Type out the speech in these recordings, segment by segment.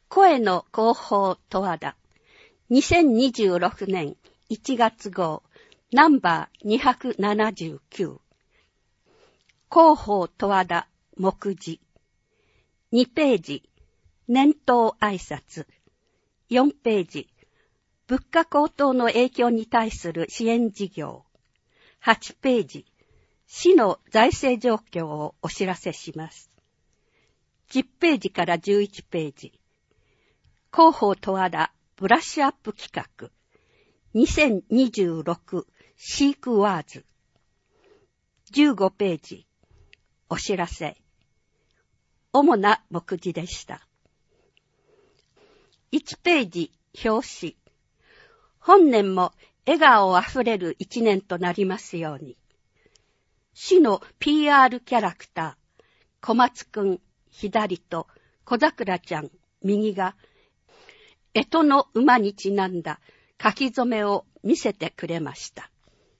声の広報十和田2026年1月号ナンバー279広報十和田目次2ページ年頭挨拶4ページ物価高騰の影響に対する支援事業8ページ市の財政状況をお知らせします。10ページから11ページ広報十和田ブラッシュアップ企画2026シークワーズ15ページお知らせ主な目次でした。1ページ表紙本年も笑顔あふれる一年となりますように。市の PR キャラクター小松くん左と小桜ちゃん右が干支の馬にちなんだ書き初めを見せてくれました。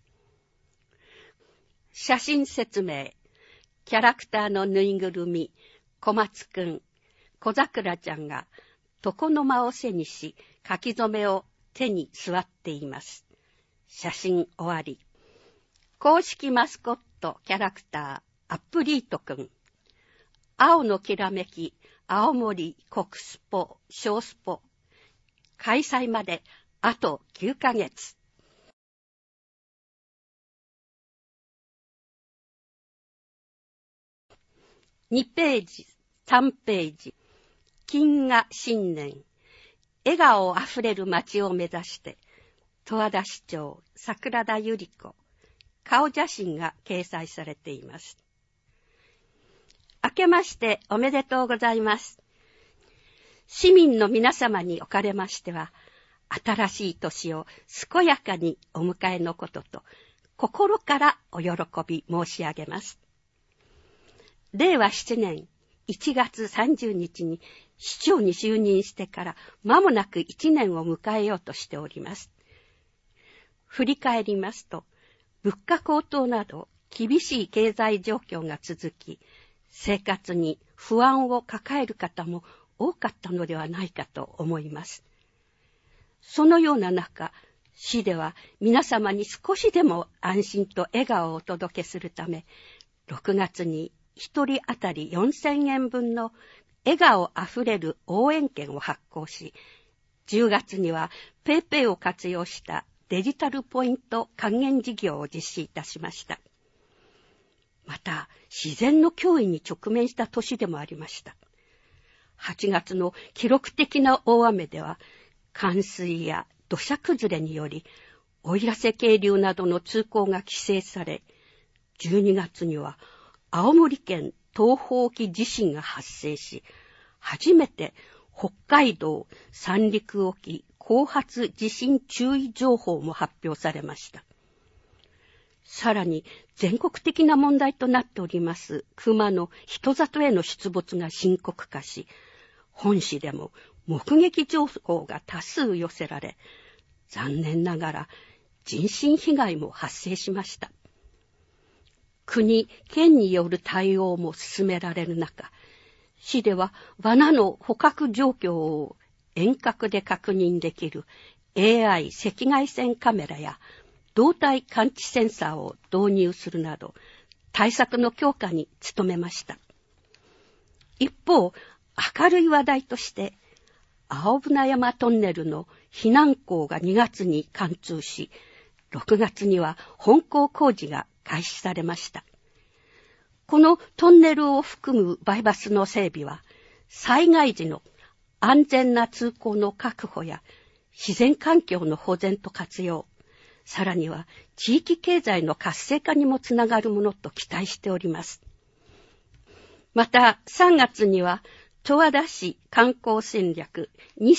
写真説明キャラクターのぬいぐるみ小松くん小桜ちゃんが床の間を背にし書き初めを手に座っています。写真終わり。公式マスコットキャラクターアップリートくん青のきらめき青森国スポ小スポ開催まであと9ヶ月。2ページ、3ページ。金河新年。笑顔あふれる街を目指して、十和田市長、桜田百合子、顔写真が掲載されています。明けましておめでとうございます。市民の皆様におかれましては、新しい年を健やかにお迎えのことと、心からお喜び申し上げます。令和7年1月30日に市長に就任してから間もなく1年を迎えようとしております。振り返りますと、物価高騰など厳しい経済状況が続き、生活に不安を抱える方も多かったのではないかと思います。そのような中、市では皆様に少しでも安心と笑顔をお届けするため、6月に1人当たり4000円分の笑顔あふれる応援券を発行し、10月にはペイペイを活用したデジタルポイント還元事業を実施いたしました。また、自然の脅威に直面した年でもありました。8月の記録的な大雨では、冠水や土砂崩れにより、奥入瀬渓流などの通行が規制され、12月には青森県東方沖地震が発生し、初めて北海道三陸沖後発地震注意情報も発表されました。さらに全国的な問題となっております熊の人里への出没が深刻化し、本市でも目撃情報が多数寄せられ、残念ながら人身被害も発生しました。国、県による対応も進められる中、市では罠の捕獲状況を遠隔で確認できる AI 赤外線カメラや動体感知センサーを導入するなど、対策の強化に努めました。一方、明るい話題として、青船山トンネルの避難溝が2月に貫通し、6月には本校工事が開始されました。このトンネルを含むバイパスの整備は、災害時の安全な通行の確保や自然環境の保全と活用、さらには地域経済の活性化にもつながるものと期待しております。また3月には十和田市観光戦略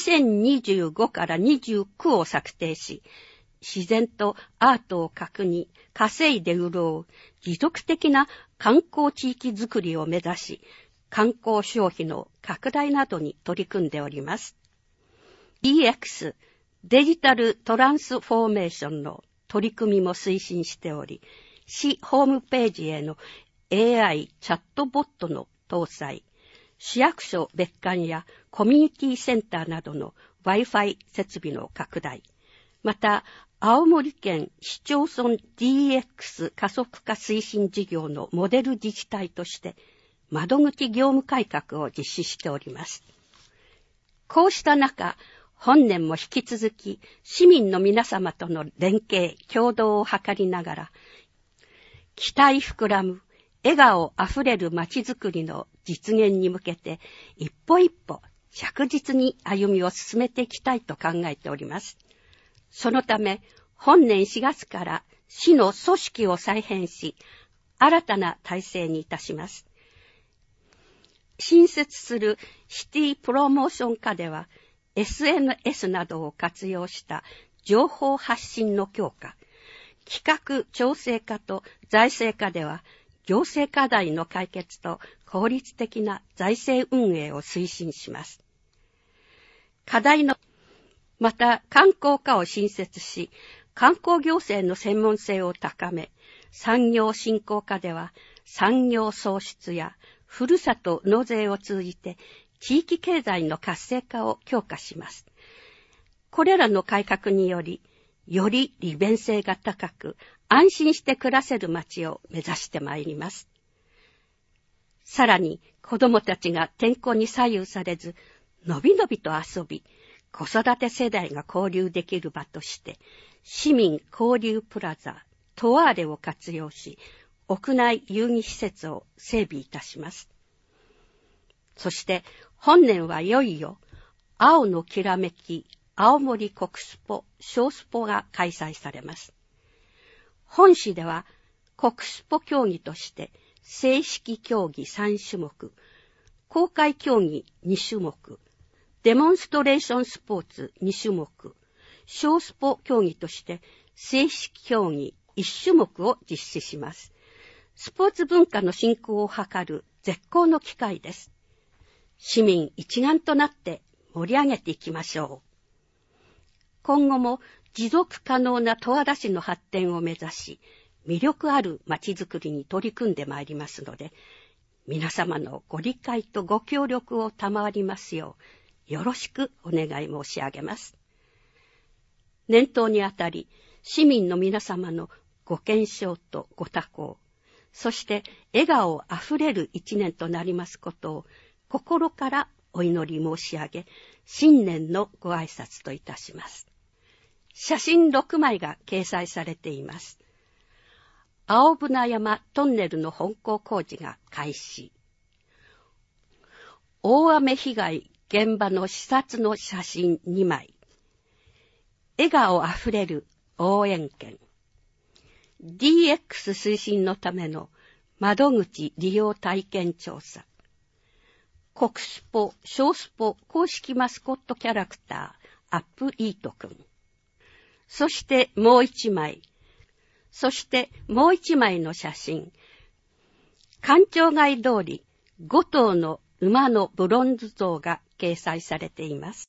2025から29を策定し、自然とアートを核に稼いで潤う持続的な観光地域づくりを目指し、観光消費の拡大などに取り組んでおります。DX、デジタルトランスフォーメーションの取り組みも推進しており、市ホームページへの AI チャットボットの搭載、 市役所別館やコミュニティセンターなどの Wi-Fi 設備の拡大、また、青森県市町村 DX 加速化推進事業のモデル自治体として、窓口業務改革を実施しております。こうした中、本年も引き続き市民の皆様との連携、協働を図りながら、期待膨らむ、笑顔あふれる街づくりの実現に向けて、一歩一歩着実に歩みを進めていきたいと考えております。そのため、本年4月から市の組織を再編し、新たな体制にいたします。新設するシティプロモーション課では、SNS などを活用した情報発信の強化、企画調整課と財政課では、行政課題の解決と効率的な財政運営を推進します。課題のまた、観光課を新設し、観光行政の専門性を高め、産業振興課では、産業創出や、ふるさと納税を通じて、地域経済の活性化を強化します。これらの改革により、より利便性が高く、安心して暮らせる街を目指してまいります。さらに、子どもたちが天候に左右されず、のびのびと遊び、子育て世代が交流できる場として、市民交流プラザ、トワーレを活用し、屋内遊戯施設を整備いたします。そして、本年はいよいよ、青のきらめき、青森国スポ、小スポが開催されます。本市では、国スポ競技として、正式競技3種目、公開競技2種目、デモンストレーションスポーツ2種目、小スポ競技として正式競技1種目を実施します。スポーツ文化の振興を図る絶好の機会です。市民一丸となって盛り上げていきましょう。今後も持続可能な十和田市の発展を目指し、魅力ある街づくりに取り組んでまいりますので、皆様のご理解とご協力を賜りますよう、よろしくお願い申し上げます。念頭にあたり、市民の皆様のご健勝とご多幸、そして笑顔あふれる一年となりますことを心からお祈り申し上げ、新年のご挨拶といたします。写真6枚が掲載されています。青船山トンネルの本校工事が開始。大雨被害現場の視察の写真2枚。笑顔あふれる応援券。DX 推進のための窓口利用体験調査。国スポ、小スポ公式マスコットキャラクター、アップイートくん。そしてもう一枚の写真。官庁街通り5頭の馬のブロンズ像が掲載されています。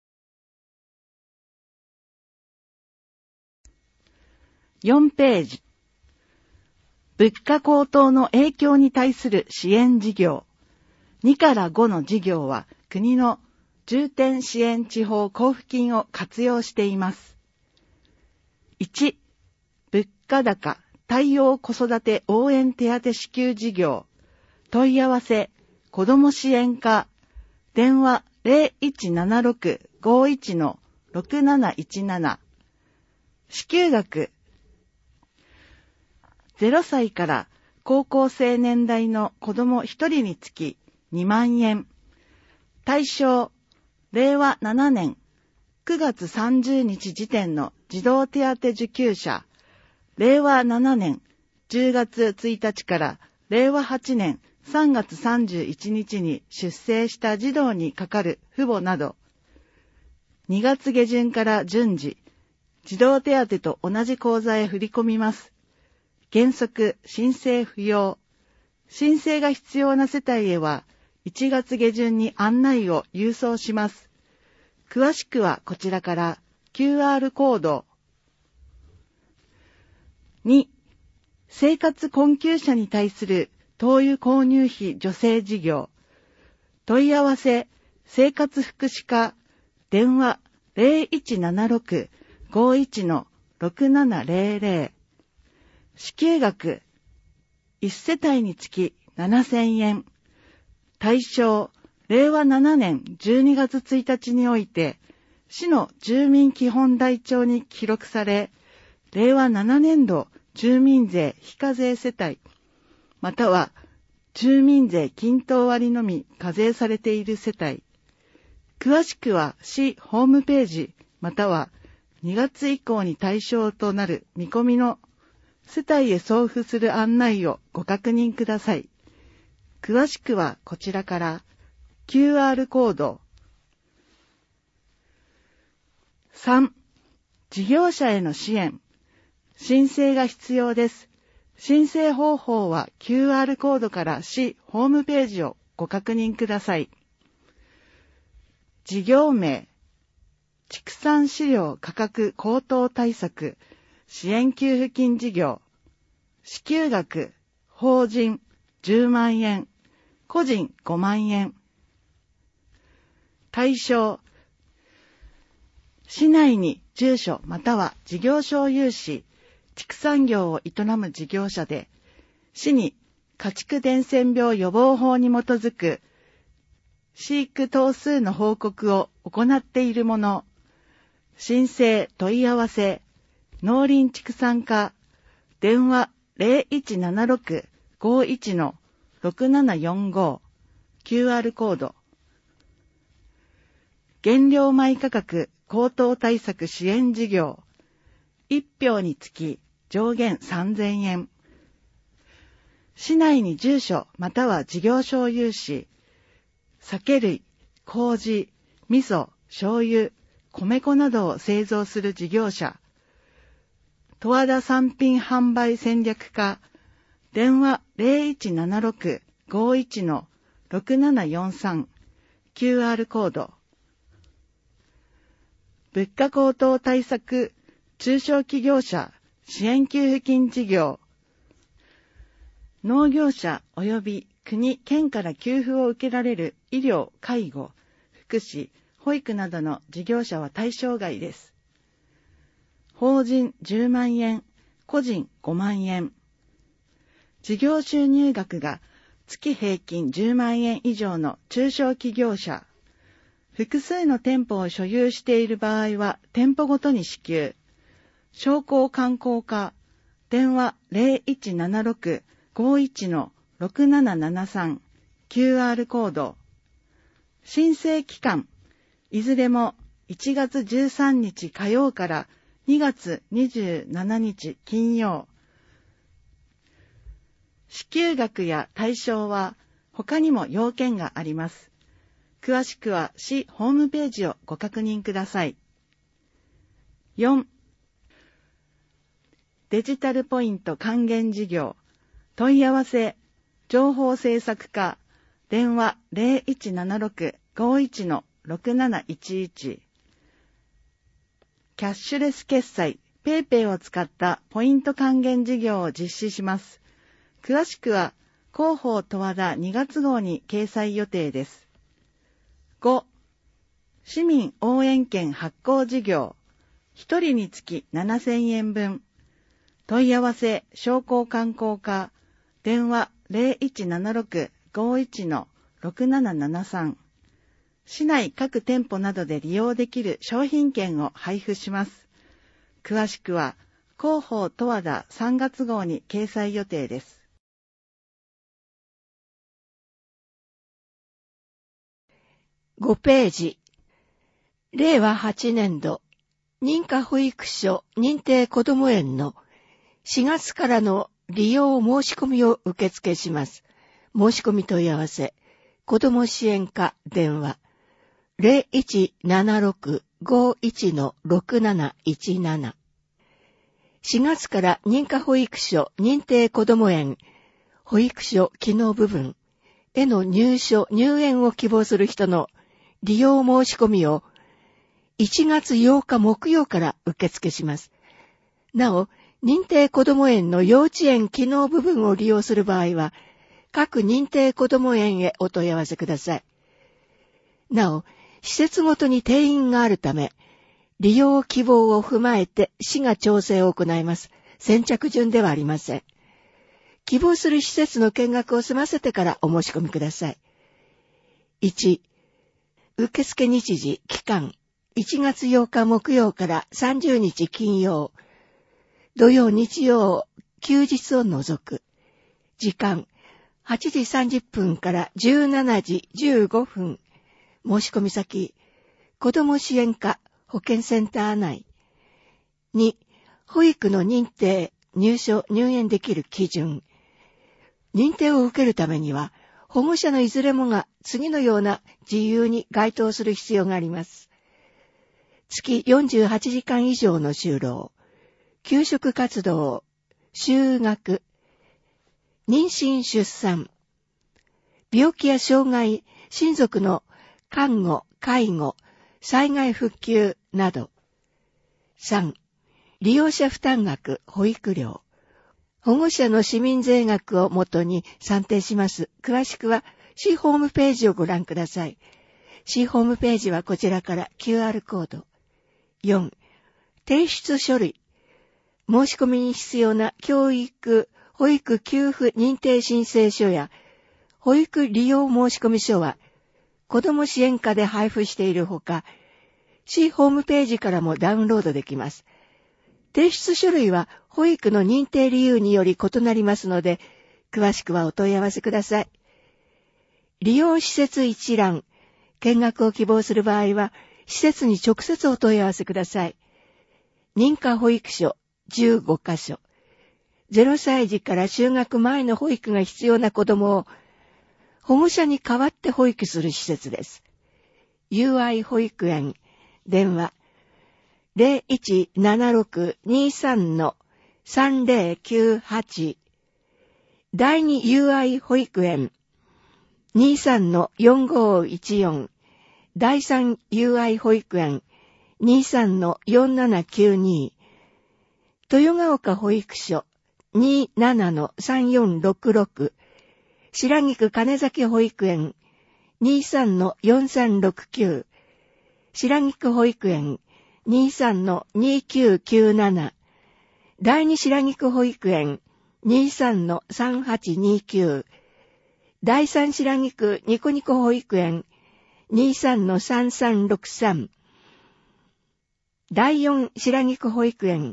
4ページ。物価高騰の影響に対する支援事業。2から5の事業は国の重点支援地方交付金を活用しています。1、物価高対応子育て応援手当支給事業。問い合わせ、子ども支援課、電話 0176-51-6717。支給額、0歳から高校生年代の子ども1人につき2万円。対象、令和7年9月30日時点の児童手当受給者、令和7年10月1日から令和8年3月31日に出生した児童にかかる父母など、2月下旬から順次、児童手当と同じ口座へ振り込みます。原則、申請不要。申請が必要な世帯へは、1月下旬に案内を郵送します。詳しくはこちらから QR コード。2、生活困窮者に対する灯油購入費助成事業。 問い合わせ、生活福祉課、電話0176-51-6700。支給額、1世帯につき7000円。対象、令和7年12月1日において、市の住民基本台帳に記録され、令和7年度住民税非課税世帯、または住民税均等割のみ課税されている世帯。詳しくは市ホームページ、または2月以降に対象となる見込みの世帯へ送付する案内をご確認ください。詳しくはこちらから QR コード。3. 事業者への支援。申請が必要です。申請方法は QR コードから市ホームページをご確認ください。事業名、畜産飼料価格高騰対策支援給付金事業。支給額、法人10万円、個人5万円。対象、市内に住所または事業所を有し、畜産業を営む事業者で、市に家畜伝染病予防法に基づく飼育頭数の報告を行っているもの、申請問い合わせ、農林畜産課、電話0176-51-6745、QR コード。原料米価格高騰対策支援事業、1票につき上限3000円。市内に住所または事業所を有し、酒類、麹、味噌、醤油、米粉などを製造する事業者、十和田産品販売戦略課、電話0176-51-6743、QR コード。物価高騰対策中小企業者支援給付金事業、農業者及び国・県から給付を受けられる医療・介護、福祉、保育などの事業者は対象外です。法人10万円、個人5万円。事業収入額が月平均10万円以上の中小企業者。複数の店舗を所有している場合は店舗ごとに支給。商工観光課、電話0176-51-6773、QR コード。申請期間、いずれも1月13日火曜から2月27日金曜。支給額や対象は他にも要件があります。詳しくは市ホームページをご確認ください。4. デジタルポイント還元事業。問い合わせ、情報政策課、電話0176-51-6711。キャッシュレス決済、PayPay を使ったポイント還元事業を実施します。詳しくは、広報十和田2月号に掲載予定です。5. 市民応援券発行事業。1人につき7000円分。問い合わせ、商工観光課、電話0176-51-6773。市内各店舗などで利用できる商品券を配布します。詳しくは、広報十和田3月号に掲載予定です。 5ページ。令和8年度、認可保育所認定こども園の4月からの利用申し込みを受付します。申し込み問い合わせ、子ども支援課電話、0176-51-6717。4月から認可保育所認定こども園、保育所機能部分への入園を希望する人の利用申し込みを1月8日木曜から受付します。なお、認定こども園の幼稚園機能部分を利用する場合は、各認定こども園へお問い合わせください。 なお、施設ごとに定員があるため、利用希望を踏まえて市が調整を行います。先着順ではありません。希望する施設の見学を済ませてからお申し込みください。1、受付日時、期間、1月8日木曜から30日金曜、土曜日曜、休日を除く。時間、8時30分から17時15分。申し込み先、子ども支援課保健センター内。2、保育の認定、入所、入園できる基準。認定を受けるためには、保護者のいずれもが次のような事由に該当する必要があります。月48時間以上の就労、給食活動、就学、妊娠出産、病気や障害、親族の看護、介護、災害復旧など。3、利用者負担額、保育料。保護者の市民税額をもとに算定します。詳しくは市ホームページをご覧ください。市ホームページはこちらから QR コード。4、提出書類。申し込みに必要な教育、保育給付認定申請書や保育利用申込書は子ども支援課で配布しているほか、市ホームページからもダウンロードできます。提出書類は保育の認定理由により異なりますので、詳しくはお問い合わせください。利用施設一覧、見学を希望する場合は、施設に直接お問い合わせください。認可保育所15カ所。0歳児から就学前の保育が必要な子どもを保護者に代わって保育する施設です。UI 保育園、電話、0176-23-3098 第2 UI 保育園 23-4514 第3 UI 保育園 23-4792 豊ヶ丘保育所 27-3466 白菊金崎保育園 23-4369 白菊保育園 23-2997 第二白菊保育園 23-3829 第三白菊ニコニコ保育園 23-3363 第四白菊保育園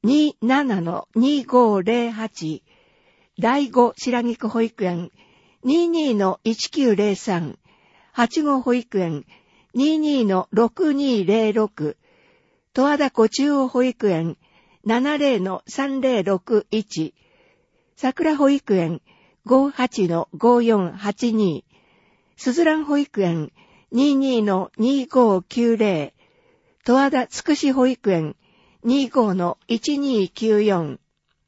27-2508 第五白菊保育園 22-1903 8号保育園 22-6206 十和田湖中央保育園 70-3061 桜保育園 58-5482 すずらん保育園 22-2590 十和田つくし保育園 25-1294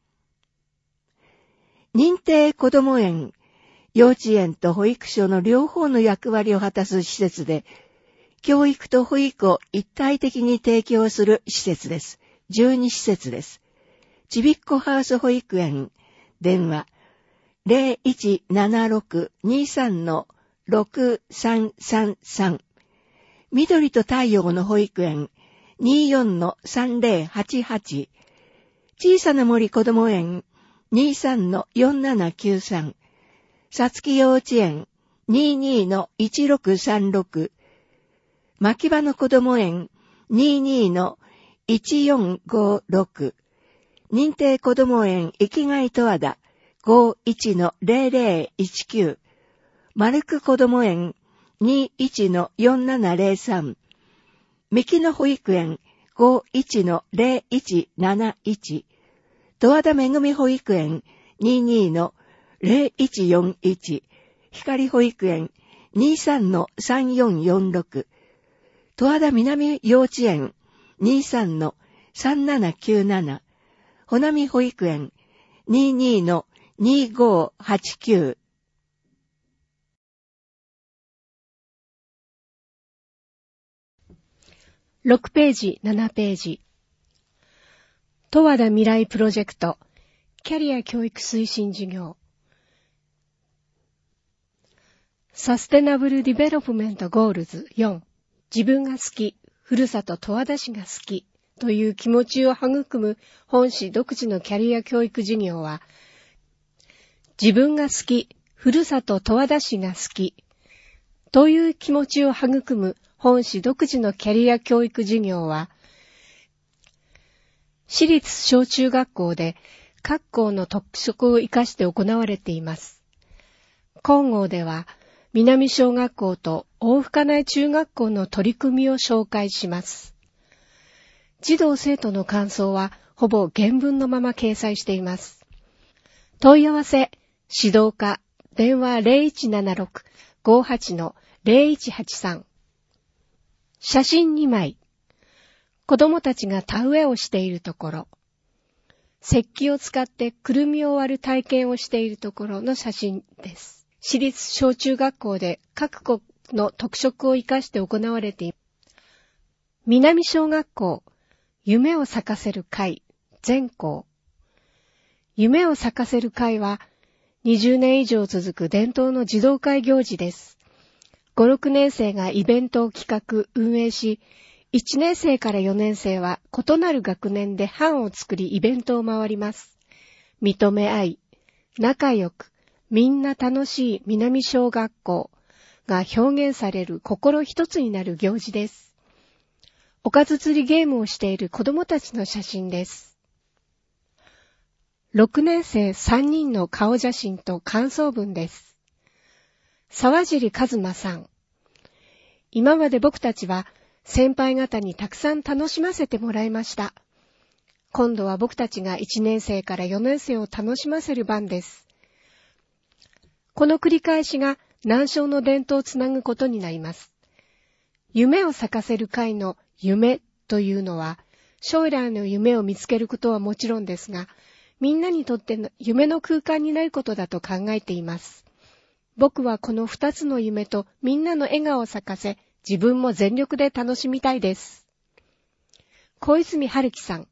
認定こども園、幼稚園と保育所の両方の役割を果たす施設で、教育と保育を一体的に提供する施設です。12施設です。ちびっこハウス保育園、電話、0176-23-6333 緑と太陽の保育園、24-3088 小さな森こども園、23-4793 さつき幼稚園、22-1636牧場の子ども園 22-1456 認定子ども園生きがい十和田 51-0019 丸く子ども園 21-4703 三木の保育園 51-0171 十和田めぐみ保育園 22-0141 光保育園 23-3446十和田南幼稚園 23-3797 ほなみ保育園 22-2589 6ページ、7ページ。十和田未来プロジェクト、キャリア教育推進事業。 サステナブルディベロップメントゴールズ4、自分が好き、ふるさと十和田市が好きという気持ちを育む本市独自のキャリア教育事業は、自分が好き、ふるさと十和田市が好きという気持ちを育む本市独自のキャリア教育事業は、私立小中学校で各校の特色を生かして行われています。今号では、南小学校と大深内中学校の取り組みを紹介します。児童生徒の感想はほぼ原文のまま掲載しています。問い合わせ、指導課、電話 0176-58-0183。写真2枚。子供たちが田植えをしているところ。石器を使ってくるみを割る体験をしているところの写真です。私立小中学校で各校の特色を生かして行われています。南小学校、夢を咲かせる会、全校。夢を咲かせる会は、20年以上続く伝統の児童会行事です。5、6年生がイベントを企画、運営し、1年生から4年生は異なる学年で班を作りイベントを回ります。認め合い、仲良く、みんな楽しい南小学校が表現される心一つになる行事です。おかず釣りゲームをしている子供たちの写真です。6年生3人の顔写真と感想文です。沢尻和馬さん。今まで僕たちは先輩方にたくさん楽しませてもらいました。今度は僕たちが1年生から4年生を楽しませる番です。この繰り返しが南小の伝統をつなぐことになります。夢を咲かせる会の夢というのは、将来の夢を見つけることはもちろんですが、みんなにとっての夢の空間になることだと考えています。僕はこの2つの夢とみんなの笑顔を咲かせ、自分も全力で楽しみたいです。小泉春樹さん。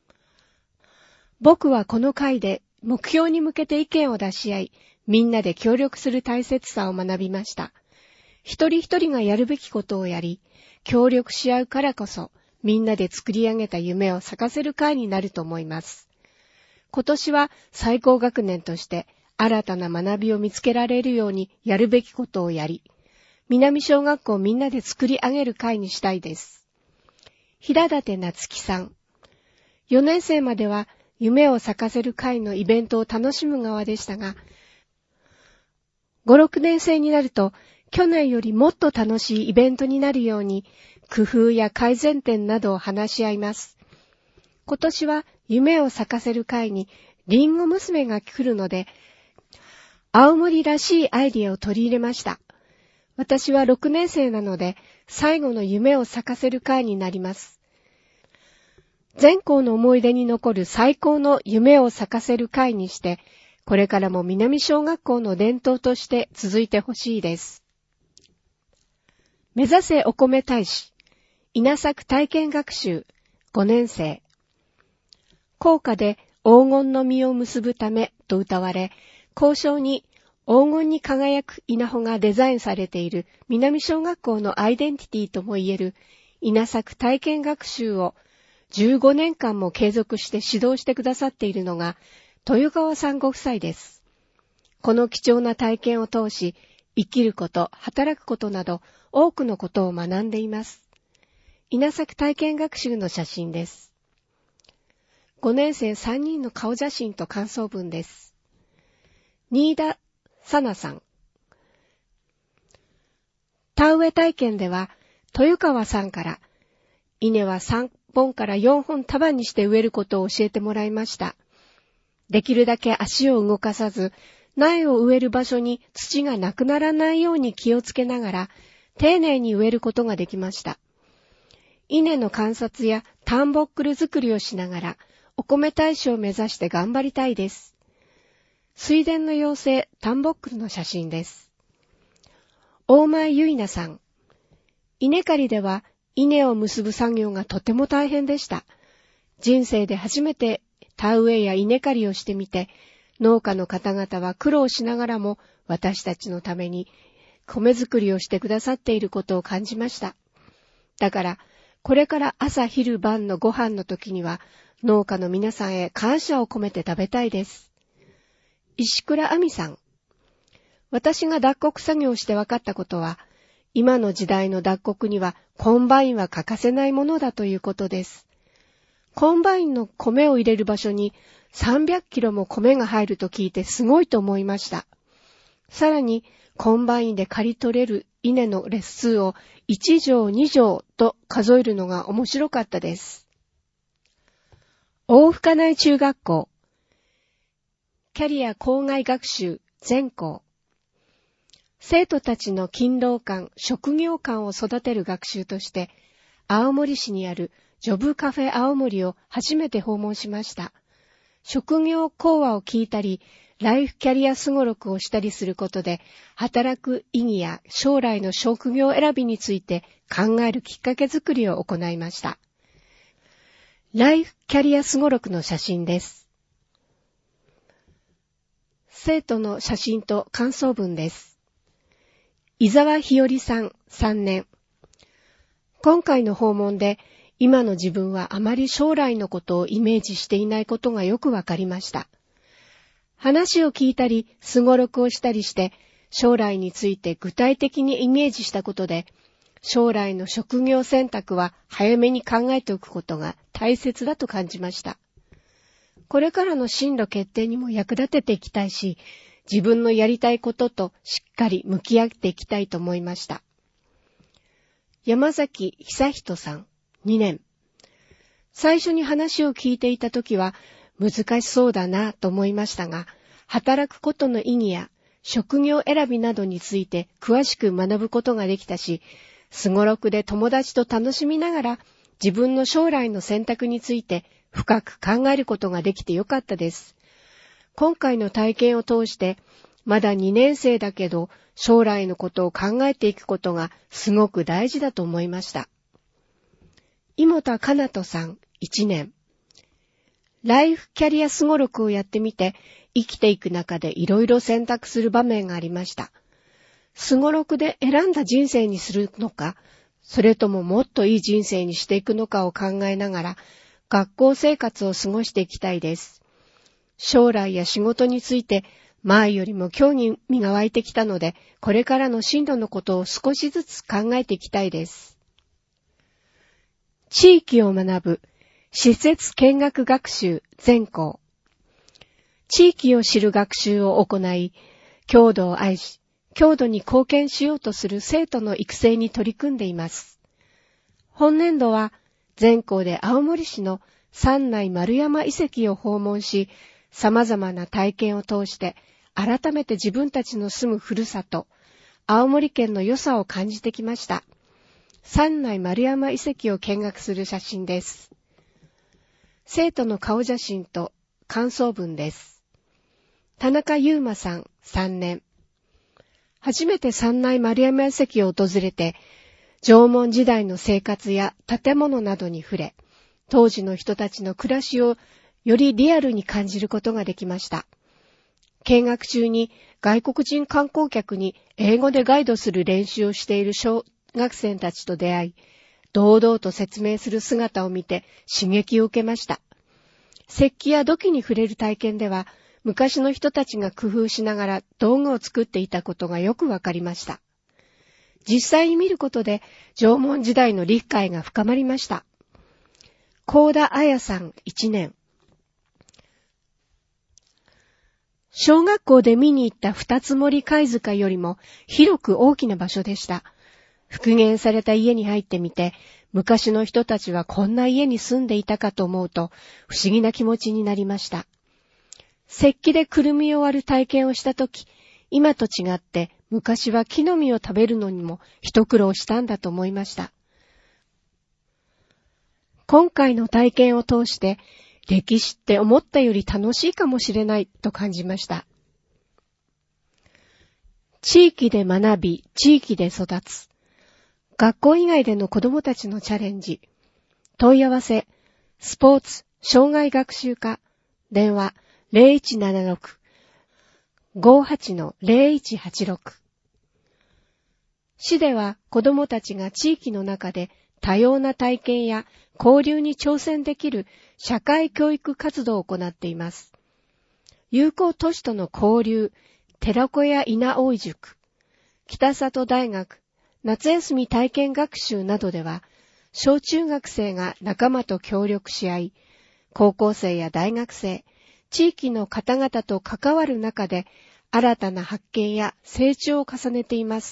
僕はこの会で目標に向けて意見を出し合い、みんなで協力する大切さを学びました。一人一人がやるべきことをやり、協力し合うからこそ、みんなで作り上げた夢を咲かせる会になると思います。今年は最高学年として新たな学びを見つけられるようにやるべきことをやり、南小学校をみんなで作り上げる会にしたいです。平舘夏樹さん。4年生までは夢を咲かせる会のイベントを楽しむ側でしたが、5、6年生になると、去年よりもっと楽しいイベントになるように、工夫や改善点などを話し合います。今年は夢を咲かせる会にリンゴ娘が来るので、青森らしいアイディアを取り入れました。私は6年生なので、最後の夢を咲かせる会になります。全校の思い出に残る最高の夢を咲かせる会にして、これからも南小学校の伝統として続いてほしいです。目指せお米大使、稲作体験学習、5年生。校歌で黄金の実を結ぶためと歌われ、校章に黄金に輝く稲穂がデザインされている南小学校のアイデンティティともいえる稲作体験学習を15年間も継続して指導してくださっているのが、豊川さんご夫妻です。この貴重な体験を通し、生きること、働くことなど多くのことを学んでいます。稲作体験学習の写真です。5年生3人の顔写真と感想文です。新田さなさん。田植え体験では、豊川さんから、稲は3本から4本束にして植えることを教えてもらいました。できるだけ足を動かさず、苗を植える場所に土がなくならないように気をつけながら、丁寧に植えることができました。稲の観察やタンボックル作りをしながら、お米大使を目指して頑張りたいです。水田の妖精、タンボックルの写真です。大前ゆいなさん。稲刈りでは、稲を結ぶ作業がとても大変でした。人生で初めて田植えや稲刈りをしてみて、農家の方々は苦労しながらも私たちのために米作りをしてくださっていることを感じました。だから、これから朝昼晩のご飯の時には、農家の皆さんへ感謝を込めて食べたいです。石倉亜美さん。私が脱穀作業をして分かったことは、今の時代の脱穀にはコンバインは欠かせないものだということです。コンバインの米を入れる場所に300キロも米が入ると聞いてすごいと思いました。さらに、コンバインで刈り取れる稲の列数を1畳2畳と数えるのが面白かったです。大深内中学校キャリア校外学習全校生徒たちの勤労感、職業感を育てる学習として、青森市にあるジョブカフェ青森を初めて訪問しました。職業講話を聞いたり、ライフキャリアすごろくをしたりすることで、働く意義や将来の職業選びについて考えるきっかけづくりを行いました。ライフキャリアすごろくの写真です。生徒の写真と感想文です。伊沢ひよりさん3年。今回の訪問で今の自分はあまり将来のことをイメージしていないことがよくわかりました。話を聞いたり、すごろくをしたりして将来について具体的にイメージしたことで将来の職業選択は早めに考えておくことが大切だと感じました。これからの進路決定にも役立てていきたいし、自分のやりたいこととしっかり向き合っていきたいと思いました。山崎久人さん、2年。最初に話を聞いていたときは難しそうだなと思いましたが、働くことの意義や職業選びなどについて詳しく学ぶことができたし、すごろくで友達と楽しみながら自分の将来の選択について深く考えることができてよかったです。今回の体験を通して、まだ2年生だけど、将来のことを考えていくことがすごく大事だと思いました。妹田かなとさん、1年。ライフキャリアすごろくをやってみて、生きていく中でいろいろ選択する場面がありました。すごろくで選んだ人生にするのか、それとももっといい人生にしていくのかを考えながら、学校生活を過ごしていきたいです。将来や仕事について前よりも興味が湧いてきたので、これからの進路のことを少しずつ考えていきたいです。地域を学ぶ施設見学学習全校。地域を知る学習を行い、郷土を愛し、郷土に貢献しようとする生徒の育成に取り組んでいます。本年度は全校で青森市の三内丸山遺跡を訪問し、様々な体験を通して改めて自分たちの住むふるさと、青森県の良さを感じてきました。三内丸山遺跡を見学する写真です。生徒の顔写真と感想文です。田中優馬さん3年。初めて三内丸山遺跡を訪れて、縄文時代の生活や建物などに触れ、当時の人たちの暮らしをよりリアルに感じることができました。見学中に外国人観光客に英語でガイドする練習をしている小学生たちと出会い、堂々と説明する姿を見て刺激を受けました。石器や土器に触れる体験では、昔の人たちが工夫しながら道具を作っていたことがよくわかりました。実際に見ることで縄文時代の理解が深まりました。高田彩さん1年。小学校で見に行った二つ森貝塚よりも広く大きな場所でした。復元された家に入ってみて、昔の人たちはこんな家に住んでいたかと思うと不思議な気持ちになりました。石器でくるみを割る体験をしたとき、今と違って昔は木の実を食べるのにも一苦労したんだと思いました。今回の体験を通して、歴史って思ったより楽しいかもしれないと感じました。地域で学び、地域で育つ。学校以外での子どもたちのチャレンジ。問い合わせ、スポーツ、障害学習課、電話 0176-58-0186。 市では子どもたちが地域の中で多様な体験や交流に挑戦できる社会教育活動を行っています。友好都市との交流、寺子屋稲生塾、北里大学、夏休み体験学習などでは、小中学生が仲間と協力し合い、高校生や大学生、地域の方々と関わる中で、新たな発見や成長を重ねています。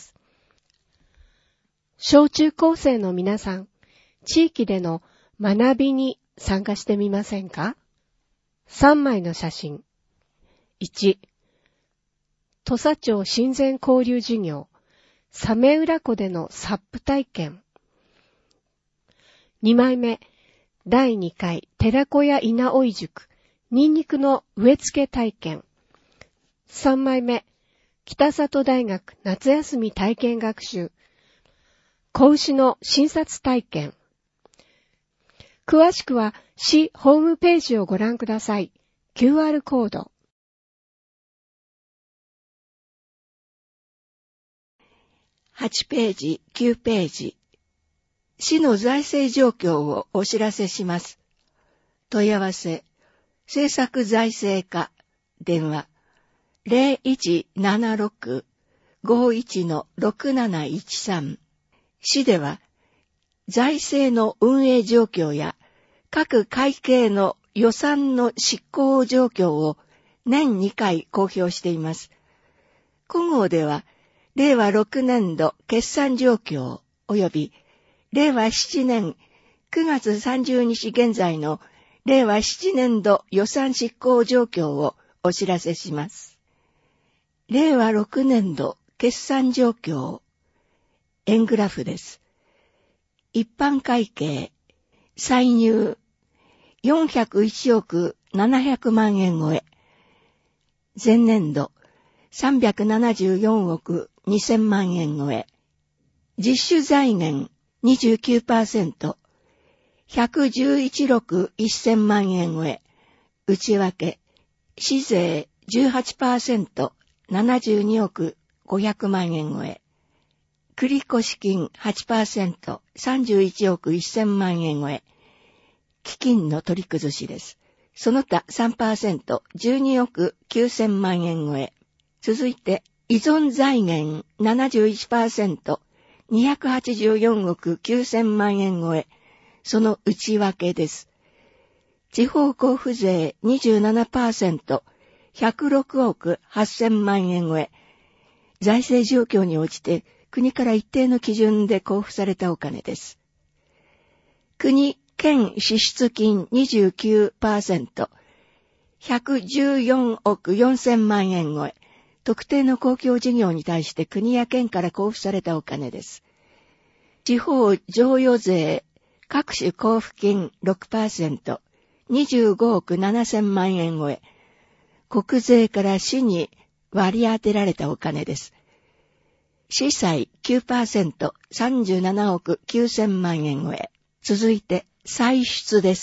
小中高生の皆さん、地域での学びに参加してみませんか？ 3 枚の写真。1、土佐町親善交流事業、サメ浦湖でのサップ体験。2枚目、第2回寺子屋稲生塾、ニンニクの植え付け体験。3枚目、北里大学夏休み体験学習、子牛の診察体験。詳しくは市ホームページをご覧ください。QR コード。 8ページ、9ページ。市の財政状況をお知らせします。問い合わせ、政策財政課、電話、0176-51-6713。市では、財政の運営状況や各会計の予算の執行状況を年2回公表しています。今号では、令和6年度決算状況及び令和7年9月30日現在の令和7年度予算執行状況をお知らせします。令和6年度決算状況、円グラフです。一般会計、歳入、401億700万円超え。前年度、374億2000万円超え。実種財源 29%、111億1000万円超え。内訳、市税 18%、72億500万円超え。繰越金 8%、31億1000万円超え。基金の取り崩しです。その他 3%、12億9000万円超え。続いて、依存財源 71%、284億9000万円超え。その内訳です。地方交付税 27%、106億8000万円超え。財政状況に応じて国から一定の基準で交付されたお金です。国、県支出金 29%、114億4000万円超え。特定の公共事業に対して国や県から交付されたお金です。地方譲与税、各種交付金 6%、25億7000万円超え。国税から市に割り当てられたお金です。市債 9%、37億9000万円超え。続いて、歳出です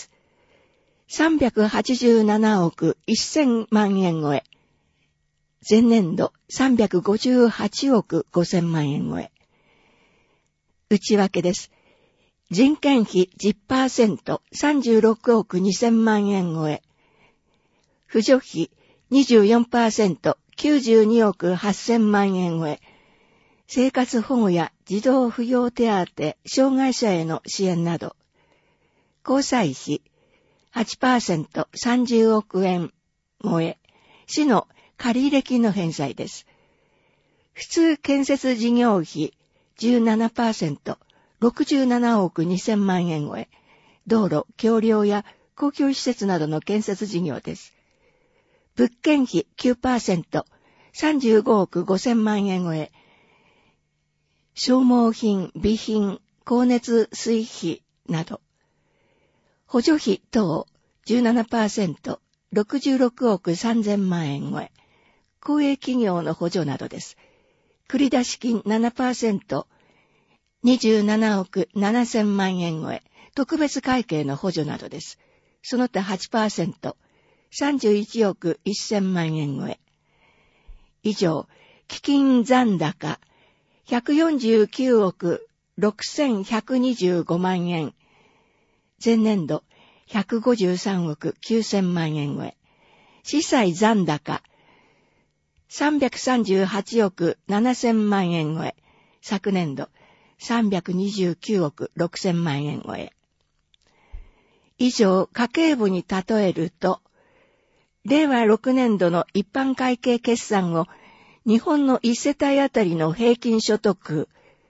。387億1000万円超え。前年度358億5000万円超え。内訳です。人件費 10%、36億2000万円超え。扶助費 24%、92億8000万円超え。生活保護や児童扶養手当、障害者への支援など。交際費 8%、30億円超え。市の借入金の返済です。普通建設事業費 17%、67億2000万円超え。道路、橋梁や公共施設などの建設事業です。物件費 9%、35億5000万円超え。消耗品、備品、光熱水費など。補助費等 17%、66億3000万円超え。公営企業の補助などです。繰出金 7%、27億7000万円超え。特別会計の補助などです。その他 8%、31億1000万円超え。以上、基金残高 149億6125万円。前年度153億9000万円超え。司債残高338億7000万円超え。昨年度329億6000万円超え。以上、家計簿に例えると、令和6年度の一般会計決算を日本の1世帯あたりの平均所得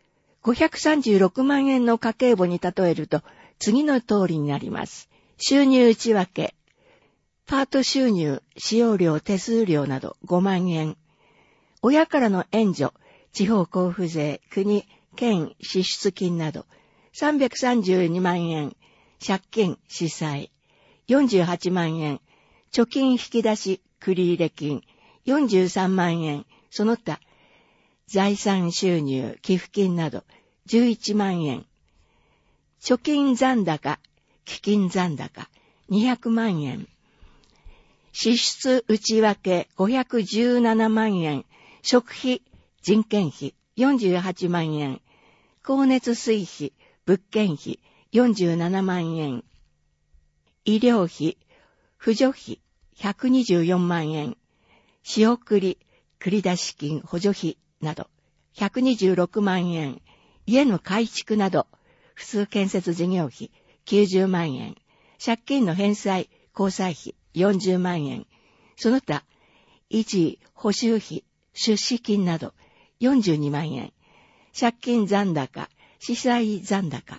536万円の家計簿に例えると次の通りになります。収入内訳。パート収入、使用料、手数料など5万円。親からの援助、地方交付税、国、県、支出金など332万円。借金、司債48万円。貯金引き出し、繰入金43万円。その他、財産収入、寄付金など11万円。貯金残高、基金残高200万円。支出内訳517万円。食費、人件費48万円。光熱水費、物件費47万円。医療費、扶助費124万円。仕送り、繰出金、補助費など126万円。家の改築など普通建設事業費90万円。借金の返済、交際費40万円。その他、維持、補修費、出資金など42万円。借金残高、司債残高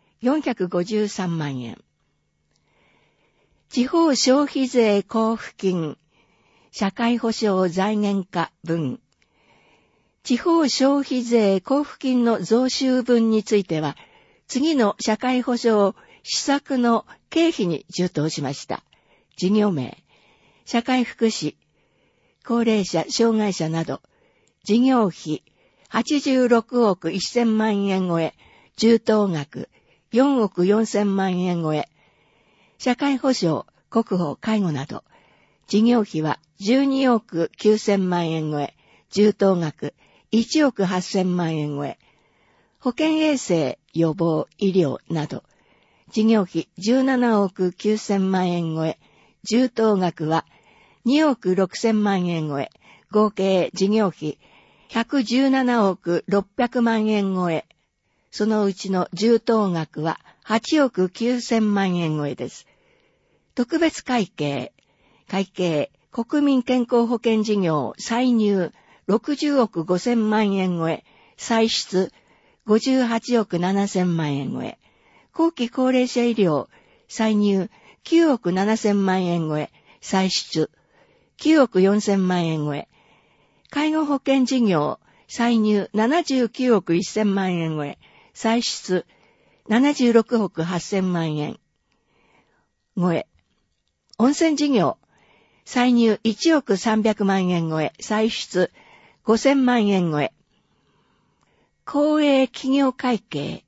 453万円。地方消費税交付金、社会保障財源化分。地方消費税交付金の増収分については、次の社会保障施策の経費に充当しました。事業名、社会福祉、高齢者、障害者など、事業費86億1000万円超え、充当額4億4000万円超え、社会保障、国保、介護など、事業費は12億9000万円超え、充当額1億8000万円超え、保健衛生、予防、医療など、事業費17億9000万円超え、充当額は2億6000万円超え、合計事業費117億600万円超え、そのうちの充当額は8億9000万円超えです。特別会計、国民健康保険事業歳入60億5000万円超え、歳出58億7000万円超え、後期高齢者医療歳入9億7000万円超え、歳出9億4000万円超え、介護保険事業歳入79億1000万円超え、歳出76億8000万円超え、温泉事業歳入1億300万円超え、歳出5000万円超え、公営企業会計、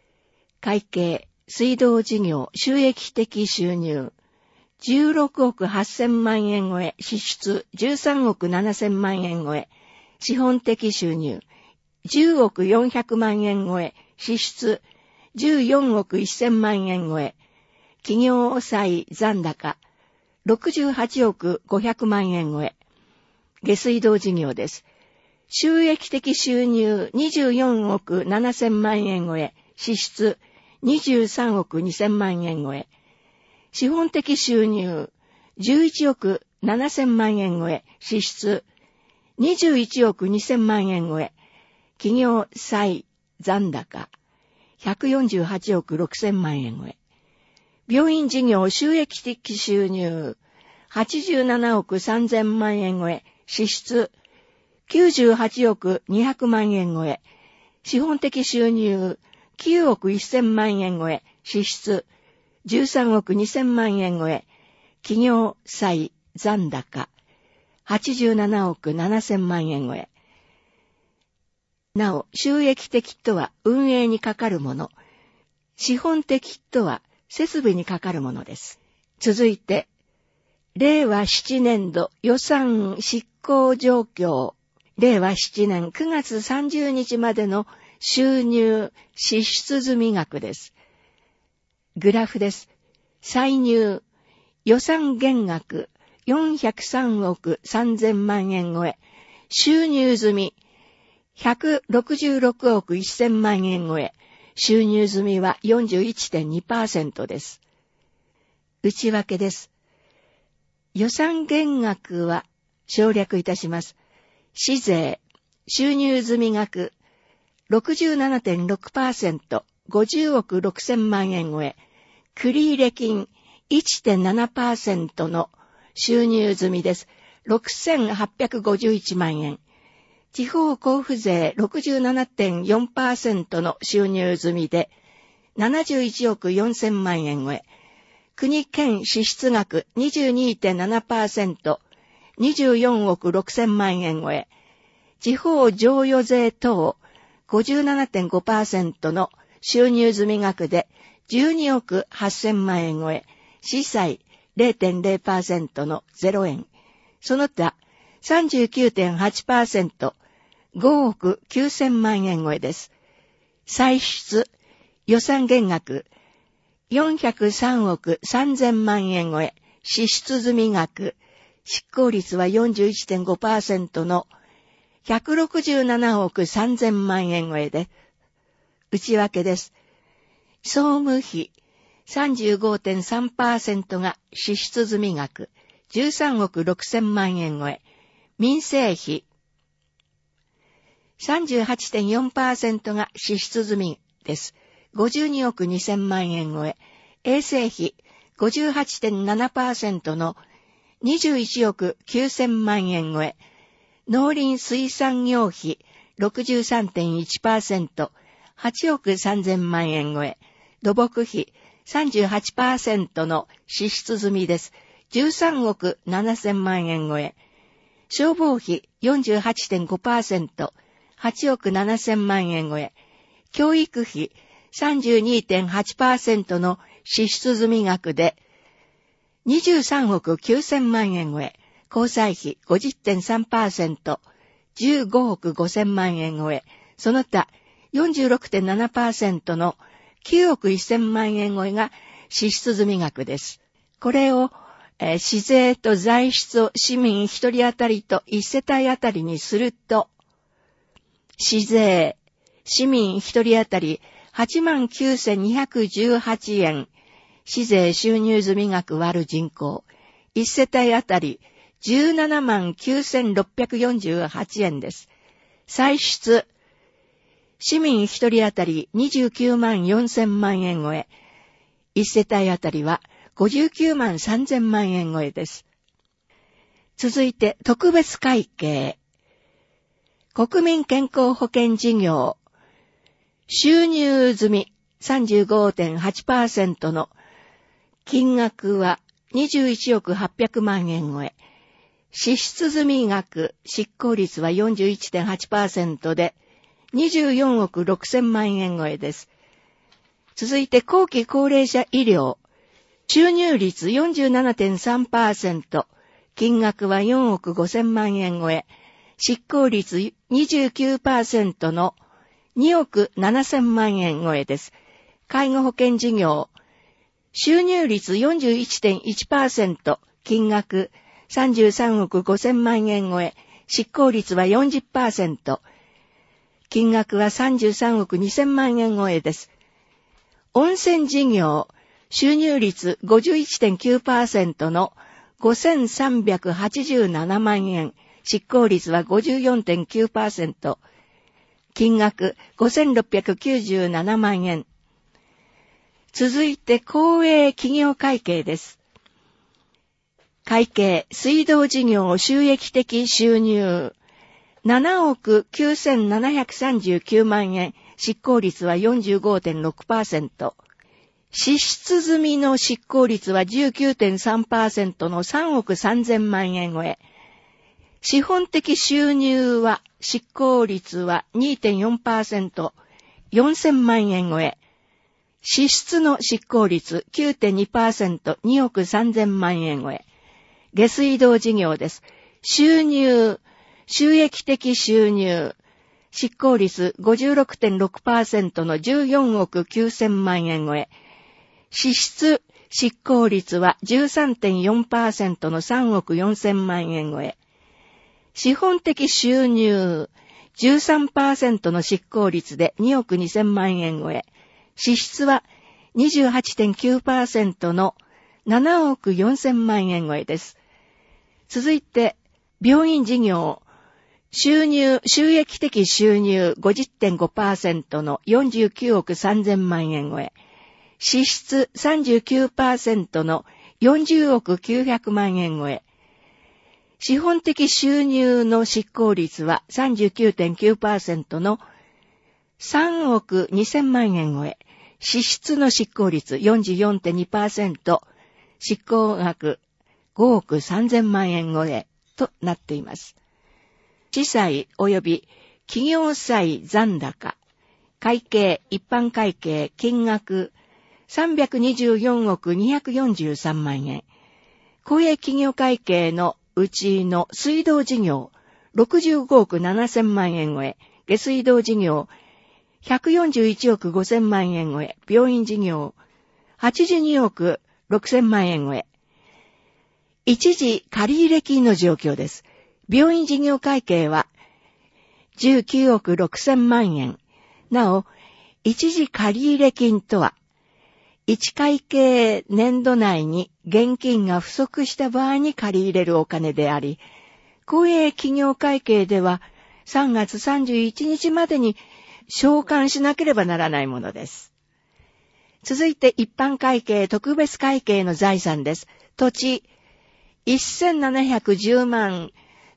水道事業収益的収入16億8000万円超え、支出13億7000万円超え、資本的収入10億400万円超え、支出14億1000万円超え、企業債残高68億500万円超え、下水道事業です。収益的収入24億7000万円超え、支出23億2000万円超え、資本的収入11億7000万円超え、支出21億2000万円超え、企業債残高148億6000万円超え、病院事業収益的収入87億3000万円超え、支出98億200万円超え、資本的収入9億1000万円超え、支出13億2000万円超え、企業債残高87億7000万円超え。なお、収益的とは運営にかかるもの、資本的とは設備にかかるものです。続いて、令和7年度予算執行状況令和7年9月30日までの収入支出済額です。グラフです。歳入、予算減額403億3000万円超え、収入済み166億1000万円超え、収入済みは 41.2% です。内訳です。予算減額は省略いたします。市税、収入済み額 67.6%、50億6000万円超え、繰入金 1.7% の収入済みです。6851万円。地方交付税 67.4% の収入済みで71億4000万円超え、国県支出額 22.7%、24億6000万円超え、地方譲与税等 57.5% の収入済み額で12億8000万円超え、司歳 0.0% の0円。その他 39.8%、5億9000万円超えです。歳出、予算減額、403億3000万円超え、支出済み額、執行率は 41.5% の167億3000万円超えで、内訳です。総務費、35.3% が支出済み額、13億6000万円超え、民生費、38.4% が支出済みです。52億2000万円超え、衛生費 58.7% の21億9000万円超え、農林水産業費 63.1%、8億3000万円超え、土木費 38% の支出済みです。13億7000万円超え、消防費 48.5%、8億7000万円超え、教育費 32.8% の支出済み額で23億9000万円超え、交際費 50.3%、15億5000万円超え、その他 46.7% の9億1000万円超えが支出済み額です。これを市税と財出を市民1人当たりと1世帯当たりにすると、市税、市民1人当たり 89,218 円、市税収入済み額割る人口、1世帯当たり 179,648 円です。歳出、市民1人当たり29万4000万円超え、1世帯当たりは59万3000万円超えです。続いて特別会計。国民健康保険事業。収入済み 35.8% の金額は21億800万円超え。支出済み額、執行率は 41.8% で24億6000万円超えです。続いて後期高齢者医療。収入率 47.3%、金額は4億5000万円超え、執行率 29% の2億7000万円超えです。介護保険事業、収入率 41.1%、金額33億5000万円超え、執行率は 40%、金額は33億2000万円超えです。温泉事業、収入率 51.9% の5387万円、執行率は 54.9%、金額5697万円。続いて公営企業会計です。会計、水道事業収益的収入、7億9739万円、執行率は 45.6%。支出済みの執行率は 19.3% の3億3000万円超え。資本的収入は執行率は 2.4%、4000万円超え。支出の執行率 9.2%、2億3000万円超え。下水道事業です。収入収益的収入、執行率 56.6% の14億9000万円超え、支出執行率は 13.4% の3億4000万円超え、資本的収入 13% の執行率で2億2000万円超え、支出は 28.9% の7億4000万円超えです。続いて、病院事業、収益的収入 50.5% の49億3000万円超え、支出 39% の40億900万円超え、資本的収入の執行率は 39.9% の3億2000万円超え、支出の執行率 44.2%、執行額5億3000万円超えとなっています。地債及び企業債残高、会計、一般会計、金額324億243万円、公営企業会計のうちの水道事業65億7000万円超え、下水道事業141億5000万円超え、病院事業82億6000万円超え。一時借入金の状況です。病院事業会計は19億6000万円。なお、一時借入金とは、一会計年度内に現金が不足した場合に借り入れるお金であり、公営企業会計では3月31日までに償還しなければならないものです。続いて一般会計、特別会計の財産です。土地1710万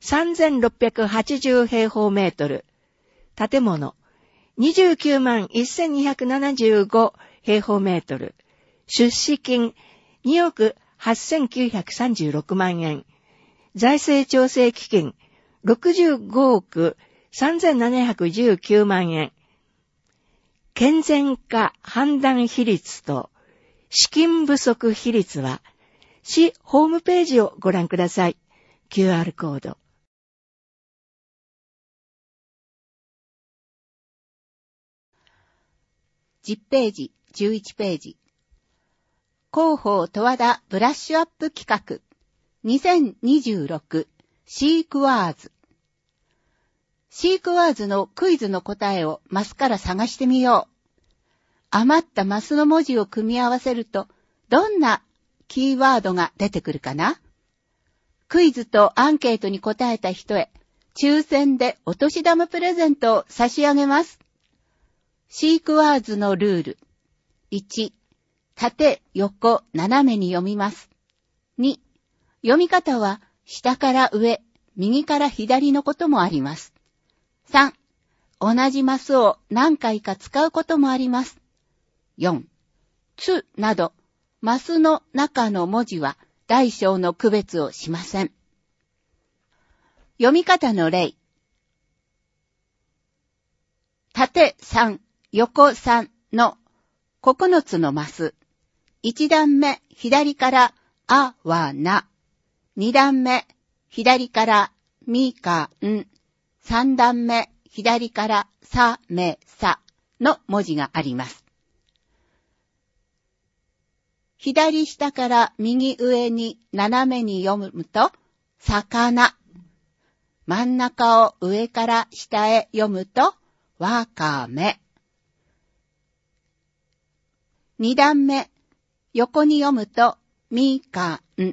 3680平方メートル。建物29万1275平方メートル。出資金2億8936万円。財政調整基金65億3719万円。健全化判断比率と資金不足比率は市ホームページをご覧ください。QR コード。 10ページ、11ページ。広報十和田ブラッシュアップ企画2026シークワーズ。シークワーズのクイズの答えをマスから探してみよう。余ったマスの文字を組み合わせるとどんなキーワードが出てくるかな？クイズとアンケートに答えた人へ抽選でお年玉プレゼントを差し上げます。シークワーズのルール。1、縦、横、斜めに読みます。2、読み方は下から上、右から左のこともあります。3、同じマスを何回か使うこともあります。4、つなど、マスの中の文字は大小の区別をしません。読み方の例。縦3、横3の9つのマス。1段目、左からあはな。2段目、左からみかん。3段目、左からさめさの文字があります。左下から右上に斜めに読むと、魚。真ん中を上から下へ読むと、わかめ。2段目、横に読むと、みかん。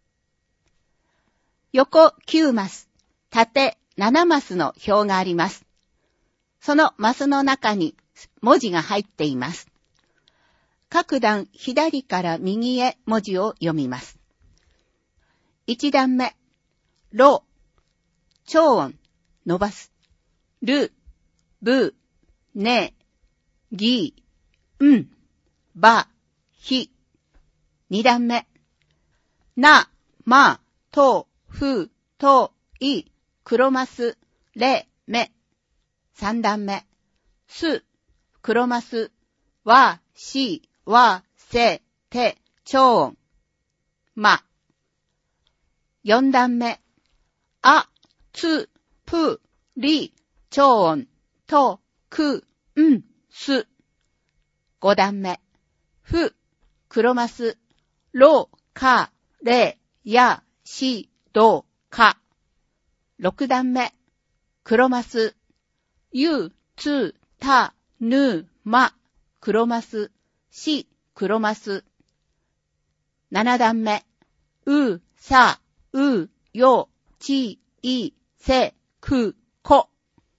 横9マス、縦7マスの表があります。そのマスの中に文字が入っています。各段左から右へ文字を読みます。1段目、ロ、長音、伸ばす。ル、ブ、ネ、ギ、ン、バ、ヒ。2段目、な、ま、と、ふ、と、い、黒マス、レ、メ。3段目、す、黒マス、わ、し、わ、せ、て、長音、ま。4段目、あ、つ、 ぷ、り、長音、と、く、ん、す。5段目。ふ、黒マス、ろ、か、れ、や、し、ど、か。6段目。黒マス、ゆ、つ、た、ぬ、ま、黒マス、し、黒マス。7段目。う、さ、う、よ、ち、い、せ、く、こ。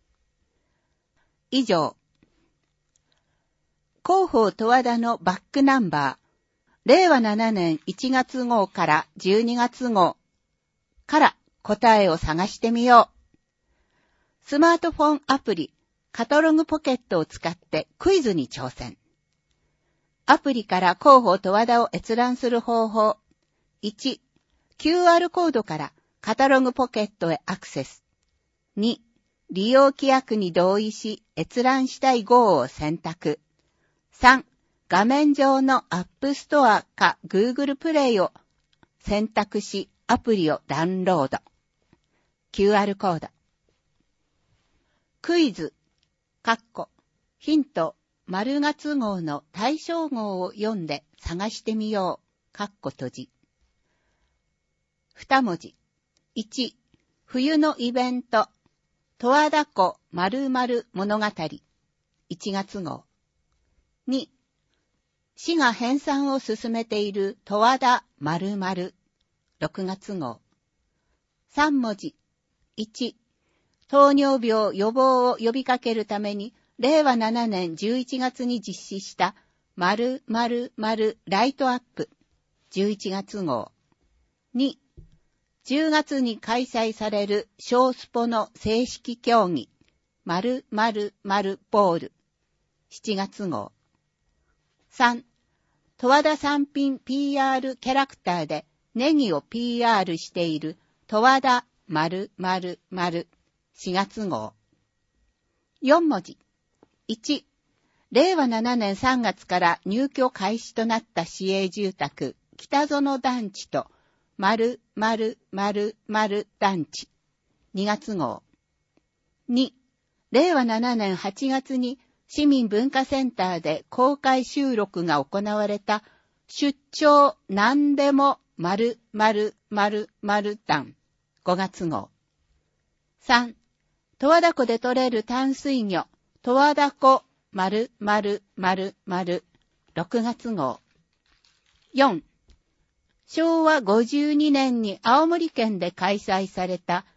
以上。広報十和田のバックナンバー、令和7年1月号から12月号から答えを探してみよう。スマートフォンアプリ、カタログポケットを使ってクイズに挑戦。アプリから広報十和田を閲覧する方法。1、QR コードからカタログポケットへアクセス。2、利用規約に同意し閲覧したい号を選択。3、画面上のアップストアか Google プレイを選択しアプリをダウンロード。QR コード。クイズ、ヒント、丸月号の対象号を読んで探してみよう。閉じ。2文字。1、冬のイベント、十和田湖〇〇物語、1月号。2、市が編纂を進めている十和田〇〇、6月号。3文字。1、糖尿病予防を呼びかけるために、令和7年11月に実施した〇〇〇ライトアップ、11月号。2、10月に開催される小スポの正式競技、〇〇〇ボール、7月号。3、十和田産品 PR キャラクターでネギを PR している十和田〇〇〇、4月号。4文字。1、令和7年3月から入居開始となった市営住宅、北園団地と〇〇〇〇団地、2月号。2、令和7年8月に市民文化センターで公開収録が行われた出張なんでも〇〇〇〇団、5月号。3、十和田湖で取れる淡水魚、十和田湖〇〇〇〇、6月号。4、昭和52年に青森県で開催された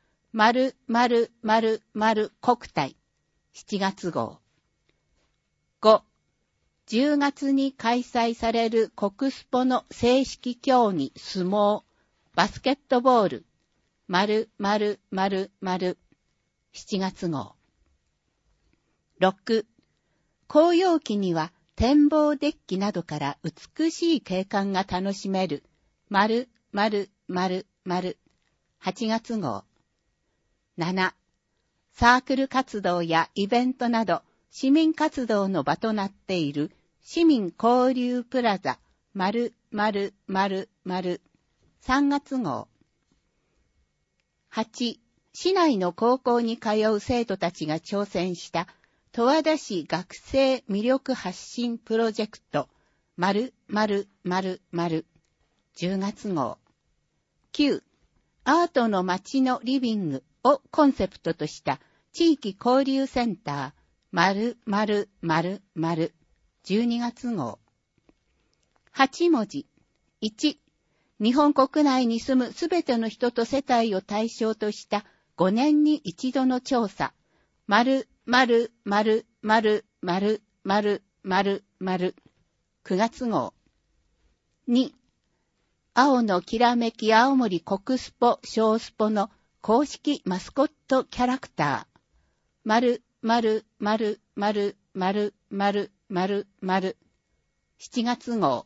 〇〇〇〇国体、7月号。5、10月に開催される国スポの正式競技相撲、バスケットボール、〇〇〇〇、7月号。6、紅葉期には展望デッキなどから美しい景観が楽しめる、〇〇〇〇、8月号。7、サークル活動やイベントなど市民活動の場となっている市民交流プラザ、〇〇〇〇、3月号。8、市内の高校に通う生徒たちが挑戦した十和田市学生魅力発信プロジェクト、〇〇〇〇、10月号。9、アートの街のリビングをコンセプトとした地域交流センター、〇〇〇〇、12月号。8文字。1、日本国内に住むすべての人と世帯を対象とした5年に一度の調査、〇〇〇〇〇〇〇〇、9月号。2、青のきらめき青森国スポ小スポの公式マスコットキャラクター、〇〇〇〇〇〇〇〇、7月号。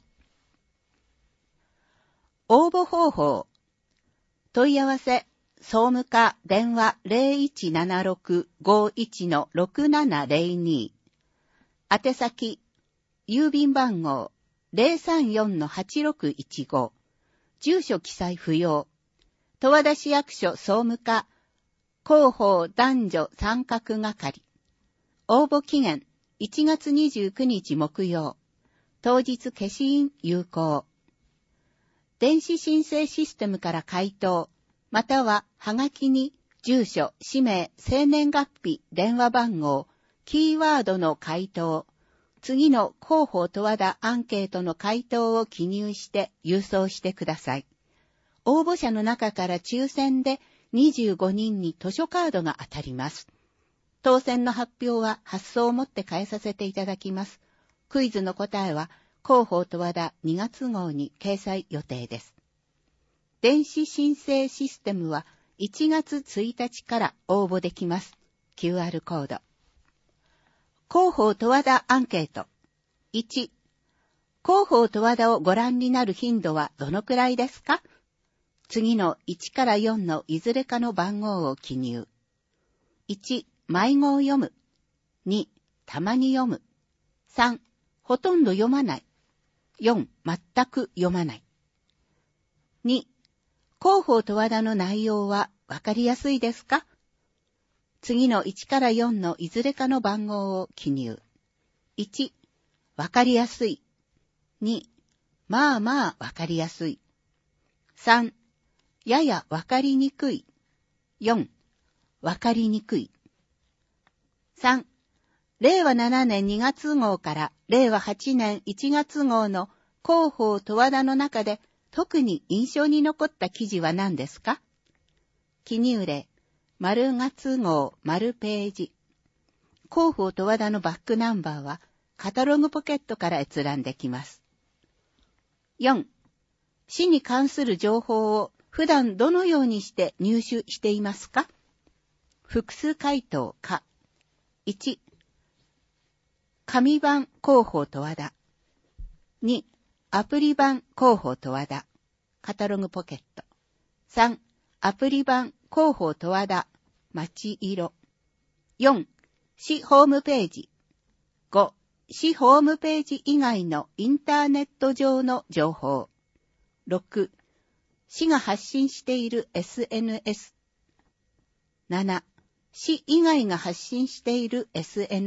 応募方法。問い合わせ、総務課電話 0176-51-6702。宛先、郵便番号 034-8615。住所記載不要。十和田市役所総務課広報男女参画係。応募期限1月29日木曜。当日消印有効。電子申請システムから回答、またははがきに住所、氏名、生年月日、電話番号、キーワードの回答、次の広報十和田アンケートの回答を記入して郵送してください。応募者の中から抽選で25人に図書カードが当たります。当選の発表は発送をもって返させていただきます。クイズの答えは広報十和田2月号に掲載予定です。電子申請システムは1月1日から応募できます。QR コード。広報十和田アンケート。1、広報十和田をご覧になる頻度はどのくらいですか？次の1から4のいずれかの番号を記入。1、迷子を読む。2、たまに読む。3、ほとんど読まない。4、全く読まない。2、広報十和田の内容はわかりやすいですか？次の1から4のいずれかの番号を記入。1、わかりやすい。2、まあまあわかりやすい。3、ややわかりにくい。4、わかりにくい。3、令和7年2月号から令和8年1月号の広報十和田の中で特に印象に残った記事は何ですか？記入例、丸月号、丸ページ。広報十和田のバックナンバーはカタログポケットから閲覧できます。4、市に関する情報を普段どのようにして入手していますか？複数回答か。1、紙版広報十和田。2、アプリ版広報十和田。カタログポケット。3、アプリ版広報十和田。街色。4、市ホームページ。5、市ホームページ以外のインターネット上の情報。6、市が発信している SNS。7、市以外が発信している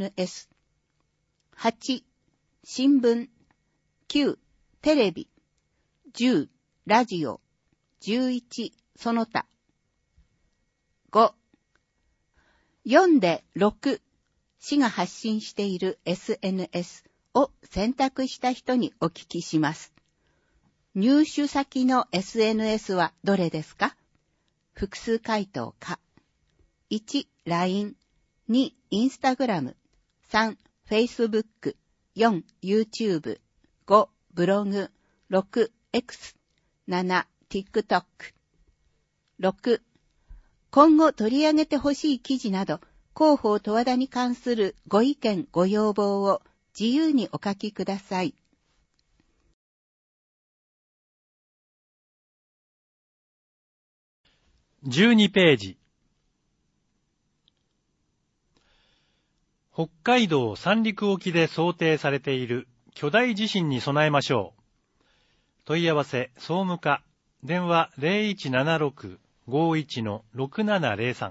SNS。8、新聞。9、テレビ。10、ラジオ。11、その他。5、4で6、市が発信している SNS を選択した人にお聞きします。入手先の SNS はどれですか？複数回答か。1、LINE。2、Instagram。3、Facebook。4、YouTube。5、ブログ。6、X。7、TikTok。6、今後取り上げてほしい記事など、広報十和田に関するご意見、ご要望を自由にお書きください。 12ページ。北海道三陸沖で想定されている巨大地震に備えましょう。問い合わせ総務課、電話 0176-51-6703。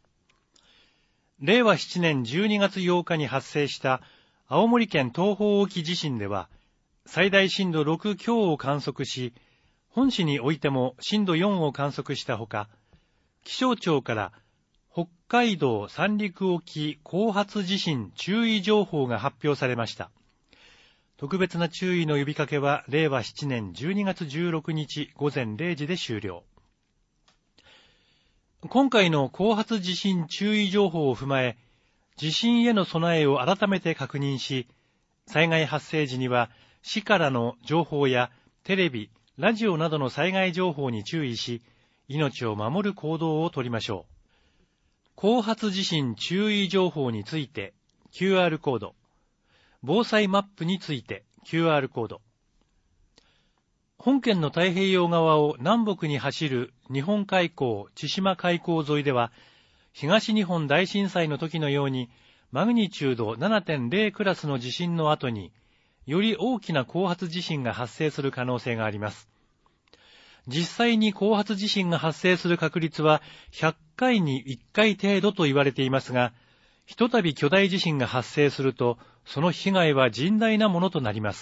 令和7年12月8日に発生した青森県東方沖地震では、最大震度6強を観測し、本市においても震度4を観測したほか、気象庁から北海道三陸沖後発地震注意情報が発表されました。特別な注意の呼びかけは令和7年12月16日午前0時で終了。今回の後発地震注意情報を踏まえ、地震への備えを改めて確認し、災害発生時には市からの情報やテレビ、ラジオなどの災害情報に注意し、命を守る行動をとりましょう。後発地震注意情報について QR コード、防災マップについて QR コード。本県の太平洋側を南北に走る日本海溝、千島海溝沿いでは、東日本大震災の時のようにマグニチュード 7.0 クラスの地震の後に、より大きな後発地震が発生する可能性があります。 実際に後発地震が発生する確率は100回に1回程度と言われていますが、ひとたび巨大地震が発生すると、その被害は甚大なものとなります。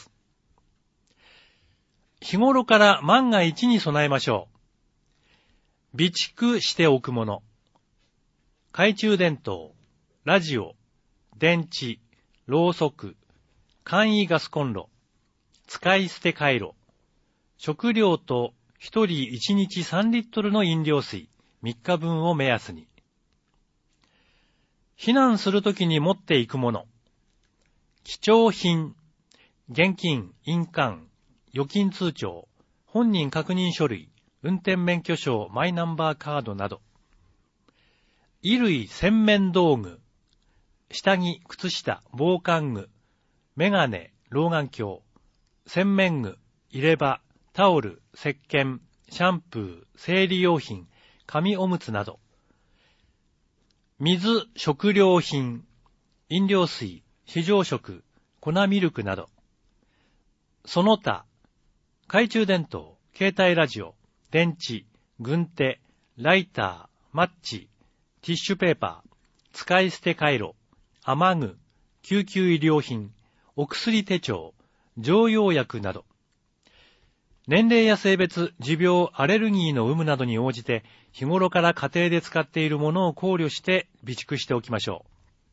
日頃から万が一に備えましょう。備蓄しておくもの。懐中電灯、ラジオ、電池、ろうそく、簡易ガスコンロ、使い捨てカイロ、食料と1人1日3リットルの飲料水3日分を目安に。避難するときに持っていくもの。貴重品、現金、印鑑、預金通帳、本人確認書類、運転免許証、マイナンバーカードなど。衣類洗面道具、下着、靴下、防寒具、メガネ、老眼鏡、洗面具、入れ歯、タオル、石鹸、シャンプー、生理用品、紙おむつなど。水、食料品、飲料水、非常食、粉ミルクなど。その他、懐中電灯、携帯ラジオ、電池、軍手、ライター、マッチ、ティッシュペーパー、使い捨てカイロ、雨具、救急医療品、お薬手帳、常用薬など。年齢や性別、持病、アレルギーの有無などに応じて、日頃から家庭で使っているものを考慮して備蓄しておきましょ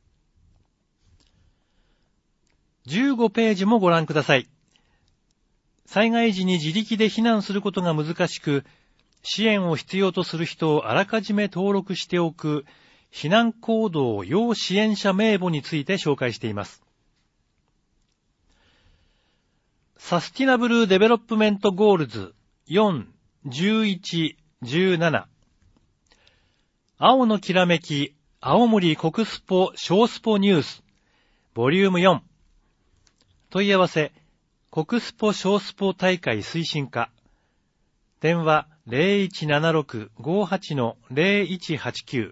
う。15ページもご覧ください。災害時に自力で避難することが難しく、支援を必要とする人をあらかじめ登録しておく、避難行動要支援者名簿について紹介しています。サスティナブルデベロップメントゴールズ4、11、17。青のきらめき、青森国スポ小スポニュース、ボリューム4。問い合わせ、国スポ小スポ大会推進課。電話 0176-58-0189。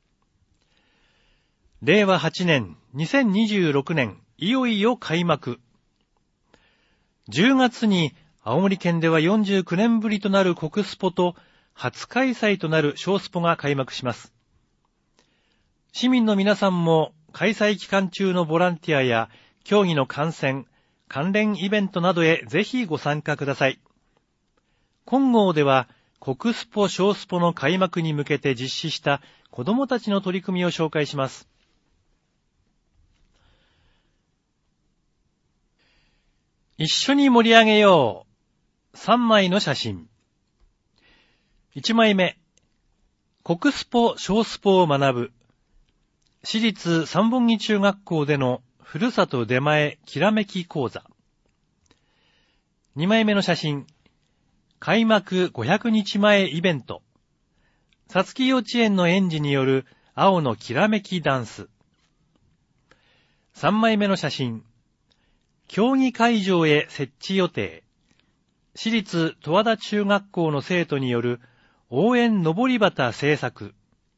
令和8年、2026年、いよいよ開幕。10月に青森県では49年ぶりとなる国スポと初開催となる小スポが開幕します。市民の皆さんも開催期間中のボランティアや競技の観戦、関連イベントなどへぜひご参加ください。今号では国スポ小スポの開幕に向けて実施した子どもたちの取り組みを紹介します。一緒に盛り上げよう。3枚の写真。1枚目。国スポ小スポを学ぶ。私立三本木中学校でのふるさと出前きらめき講座。2枚目の写真。開幕500日前イベント。さつき幼稚園の園児による青のきらめきダンス。3枚目の写真。競技会場へ設置予定。私立十和田中学校の生徒による応援のぼり旗制作。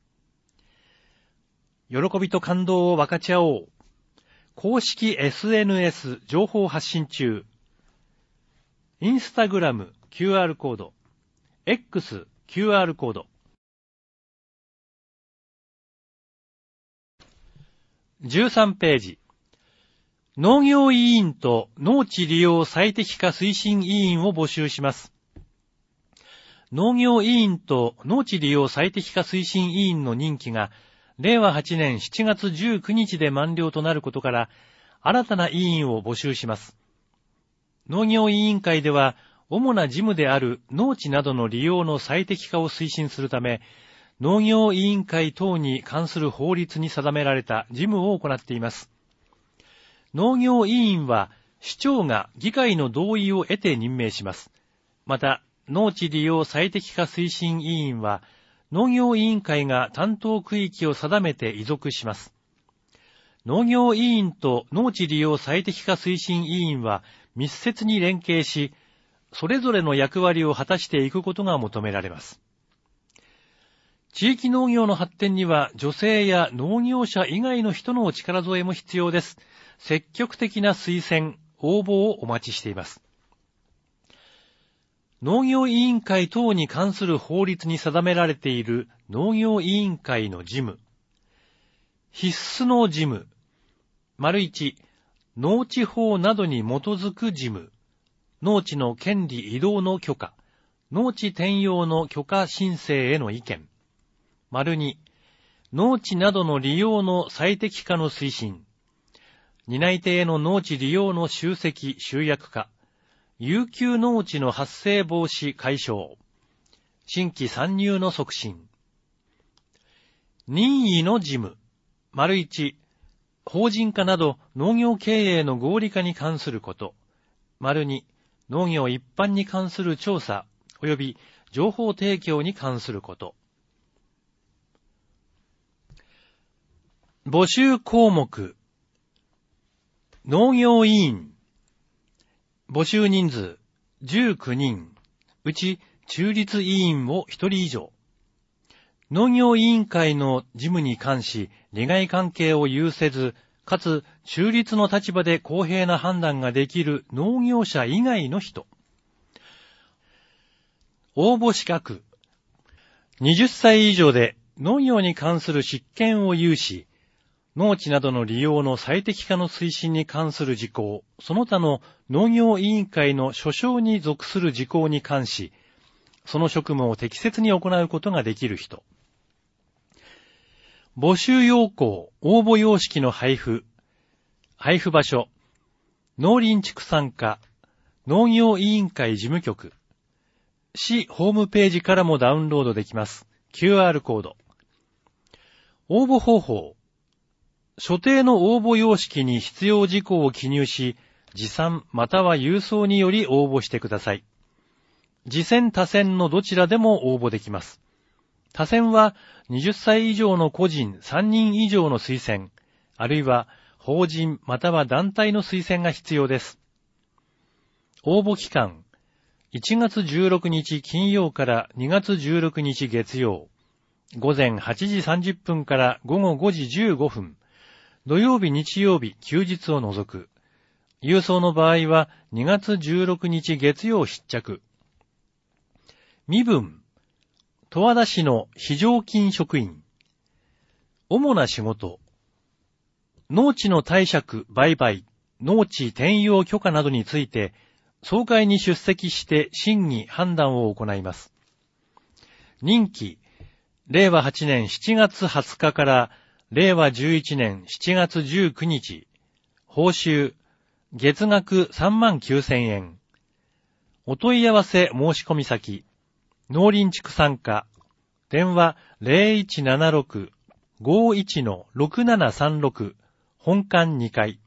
喜びと感動を分かち合おう。公式 SNS 情報発信中。インスタグラム QR コード。X QR コード。13ページ。農業委員と農地利用最適化推進委員を募集します。農業委員と農地利用最適化推進委員の任期が令和8年7月19日で満了となることから新たな委員を募集します。農業委員会では主な事務である農地などの利用の最適化を推進するため、農業委員会等に関する法律に定められた事務を行っています。農業委員は市長が議会の同意を得て任命します。また、農地利用最適化推進委員は農業委員会が担当区域を定めて委属します。農業委員と農地利用最適化推進委員は密接に連携し、それぞれの役割を果たしていくことが求められます。地域農業の発展には女性や農業者以外の人のお力添えも必要です。積極的な推薦、応募をお待ちしています。 農業委員会等に関する法律に定められている農業委員会の事務。必須の事務。1、農地法などに基づく事務。農地の権利移動の許可。農地転用の許可申請への意見。2、農地などの利用の最適化の推進。担い手への農地利用の集積・集約化。遊休農地の発生防止解消。新規参入の促進。任意の事務。1、法人化など農業経営の合理化に関すること。2、農業一般に関する調査及び情報提供に関すること。募集項目。農業委員。募集人数19人。うち中立委員を1人以上。農業委員会の事務に関し利害関係を有せず、かつ中立の立場で公平な判断ができる農業者以外の人。応募資格。20歳以上で農業に関する執権を有し、農地などの利用の最適化の推進に関する事項、その他の農業委員会の所掌に属する事項に関し、その職務を適切に行うことができる人。募集要項、応募様式の配布。配布場所。農林畜産課、農業委員会事務局。市ホームページからもダウンロードできます。QR コード。応募方法。所定の応募様式に必要事項を記入し、持参または郵送により応募してください。次選他選のどちらでも応募できます。他選は20歳以上の個人3人以上の推薦、あるいは法人または団体の推薦が必要です。応募期間、1月16日金曜から2月16日月曜、午前8時30分から午後5時15分、土曜日日曜日休日を除く。郵送の場合は2月16日月曜必着。身分。十和田市の非常勤職員。主な仕事。農地の貸借、売買、農地転用許可などについて、総会に出席して審議、判断を行います。任期。令和8年7月20日から令和11年7月19日。報酬。月額39,000円。お問い合わせ申し込み先。農林畜産課。電話 0176-51-6736。本館2階。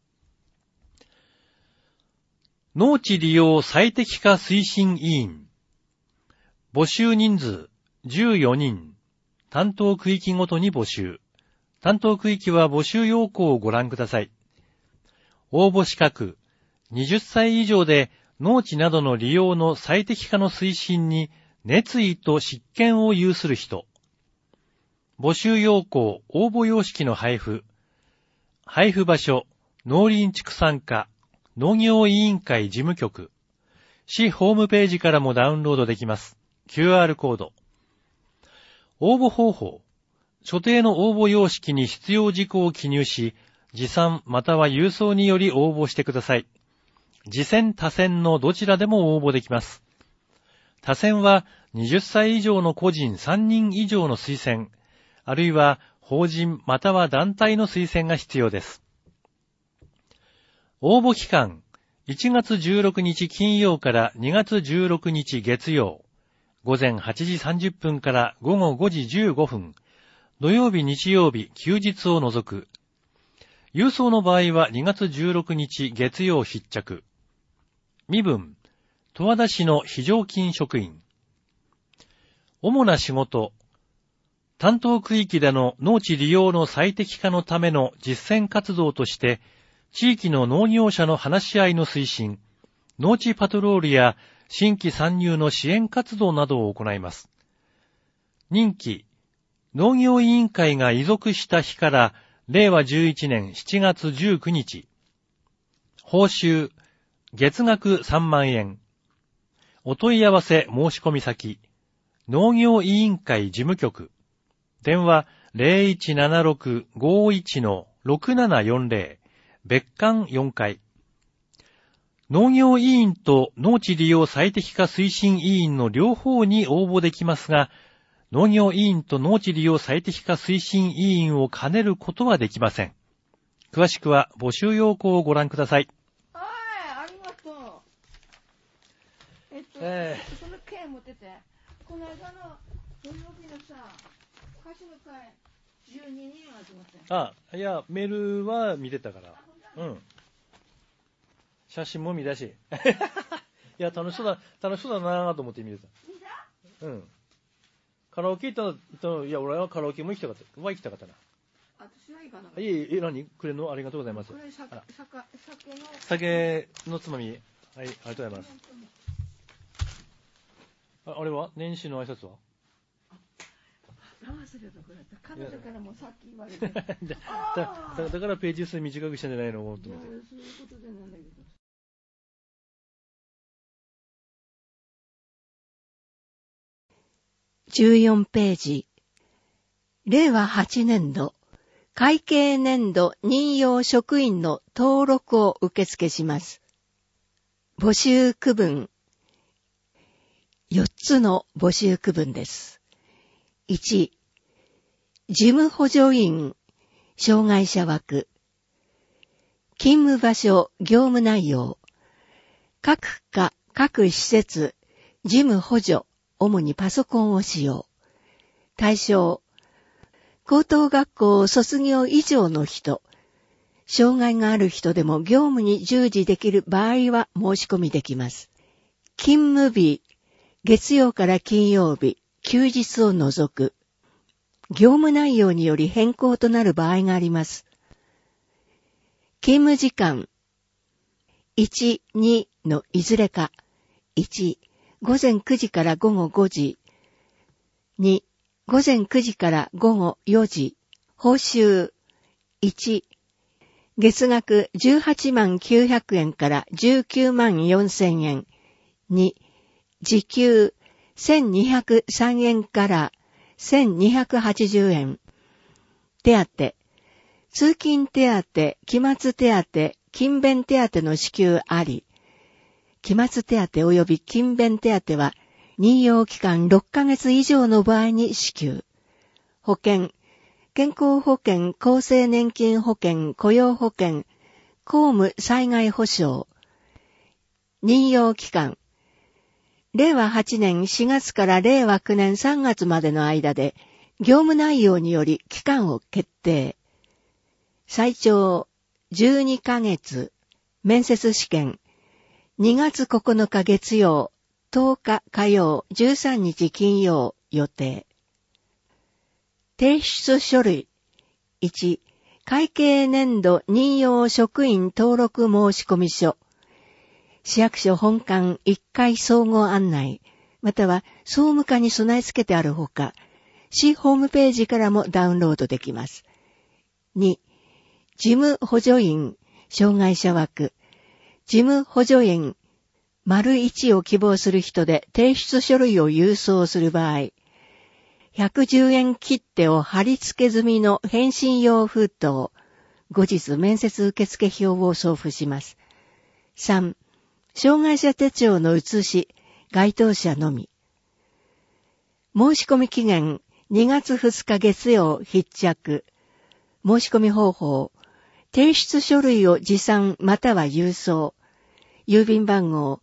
農地利用最適化推進委員。募集人数14人。担当区域ごとに募集。担当区域は募集要項をご覧ください。応募資格。20歳以上で農地などの利用の最適化の推進に熱意と執権を有する人。募集要項、応募様式の配布。配布場所、農林畜産課、農業委員会事務局。市ホームページからもダウンロードできます。QR コード。応募方法。所定の応募様式に必要事項を記入し、持参または郵送により応募してください。次選他選のどちらでも応募できます。他選は20歳以上の個人3人以上の推薦、あるいは法人または団体の推薦が必要です。応募期間、1月16日金曜から2月16日月曜、午前8時30分から午後5時15分、土曜日日曜日休日を除く。郵送の場合は2月16日月曜必着。身分、十和田市の非常勤職員。主な仕事、担当区域での農地利用の最適化のための実践活動として、地域の農業者の話し合いの推進、農地パトロールや新規参入の支援活動などを行います。任期、農業委員会が移属した日から令和11年7月19日。報酬、月額3万円。 お問い合わせ申し込み先、農業委員会事務局、電話 0176-51-6740、別館4階。農業委員と農地利用最適化推進委員の両方に応募できますが、農業委員と農地利用最適化推進委員を兼ねることはできません。詳しくは募集要項をご覧ください。 はい、ありがとう。その券持ってて、この間の土曜日のさ、歌手の会、12人集まって。 あ、いや、メールは見てたから。うん。写真も見たし。いや、楽しそうだなぁと思って見てた。うん。カラオケ行ったの、いや、俺はカラオケも行きたかったな。 私は行かなかった。 何くれるのありがとうございます。 これ酒のつまみ。はい、ありがとうございます。あれは年始の挨拶は忘れたくらい。彼女からもさっき言われて。だからページ数短くしたんじゃないのと思って。 そういうことでなんだけど。 14ページ。令和8年度、会計年度任用職員の登録を受付します。募集区分。4つの募集区分です。1、事務補助員、障害者枠。勤務場所、業務内容。各課、各施設、事務補助。主にパソコンを使用。対象、高等学校卒業以上の人、障害がある人でも業務に従事できる場合は申し込みできます。勤務日、月曜から金曜日、休日を除く。業務内容により変更となる場合があります。勤務時間、1、2のいずれか。1、午前9時から午後5時。2、午前9時から午後4時。報酬。1、月額18万900円から19万4000円。2、時給1203円から1280円。手当。通勤手当、期末手当、勤勉手当の支給あり。期末手当及び勤勉手当は任用期間6ヶ月以上の場合に支給。保険、健康保険、厚生年金保険、雇用保険、公務災害保障。任用期間、令和8年4月から令和9年3月までの間で業務内容により期間を決定。最長12ヶ月、面接試験、2月9日月曜、10日火曜、13日金曜予定。提出書類。1、会計年度任用職員登録申込書。市役所本館1階総合案内、または総務課に備え付けてあるほか、市ホームページからもダウンロードできます。2、事務補助員、障害者枠。事務補助員、丸1を希望する人で提出書類を郵送する場合、110円切手を貼り付け済みの返信用封筒、後日面接受付票を送付します。3、障害者手帳の写し、該当者のみ。申し込み期限、2月2日月曜必着。申し込み方法、提出書類を持参または郵送。郵便番号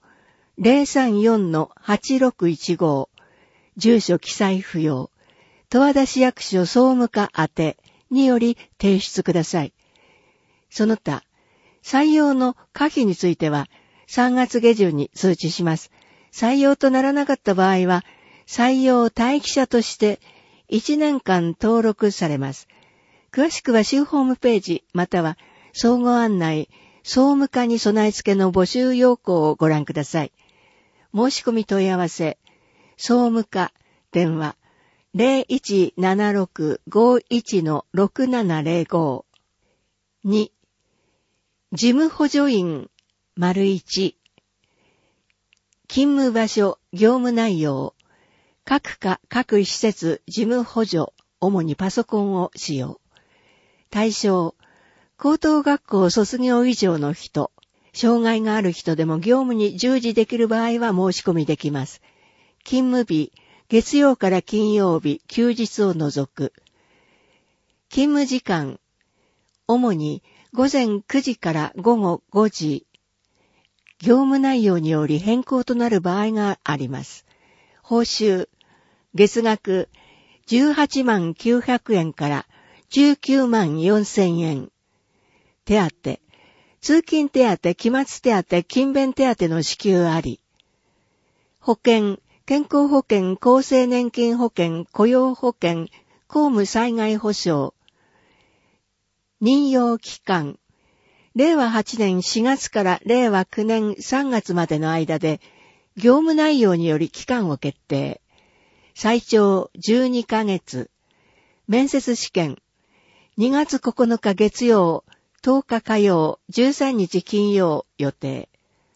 034-8615。住所記載不要。十和田市役所総務課宛てにより提出ください。その他、採用の可否については3月下旬に通知します。採用とならなかった場合は、採用待機者として1年間登録されます。詳しくは市ホームページまたは総合案内、総務課に備え付けの募集要項をご覧ください。申し込み問い合わせ、総務課、電話、0176-51-6705。2、事務補助員、丸1。 勤務場所、業務内容、各課各施設事務補助、主にパソコンを使用。対象、高等学校卒業以上の人、障害がある人でも業務に従事できる場合は申し込みできます。勤務日、月曜から金曜日、休日を除く。勤務時間、主に午前9時から午後5時。業務内容により変更となる場合があります。報酬、月額18万900円から19万4000円。手当、通勤手当、期末手当、勤勉手当の支給あり。保険、健康保険、厚生年金保険、雇用保険、公務災害保障。任用期間、令和8年4月から令和9年3月までの間で、業務内容により期間を決定。最長12ヶ月。面接試験。2月9日月曜、10日火曜、13日金曜予定。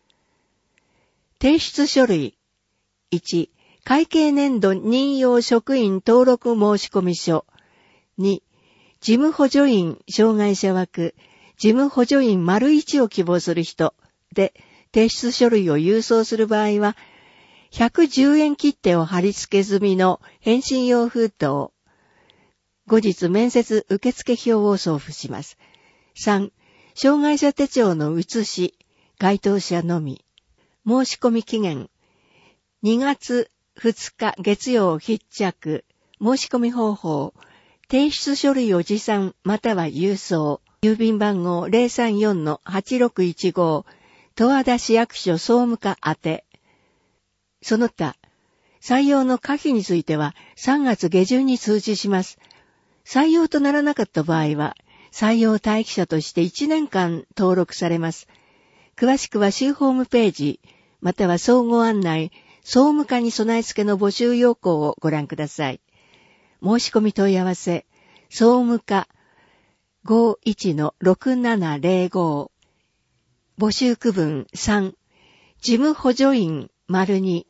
提出書類。1、会計年度任用職員登録申込書。2、事務補助員障害者枠、事務補助員 ① を希望する人で、提出書類を郵送する場合は、110円切手を貼り付け済みの返信用封筒。後日面接受付票を送付します。3、障害者手帳の写し、該当者のみ。申し込み期限。2月2日月曜必着。申し込み方法。提出書類を持参または郵送。郵便番号 034-8615。十和田市役所総務課宛て。その他、採用の可否については3月下旬に通知します。採用とならなかった場合は、採用待機者として1年間登録されます。詳しくは市ホームページ、または総合案内、総務課に備え付けの募集要項をご覧ください。申し込み問い合わせ、総務課 51-6705。募集区分3、事務補助員 ②、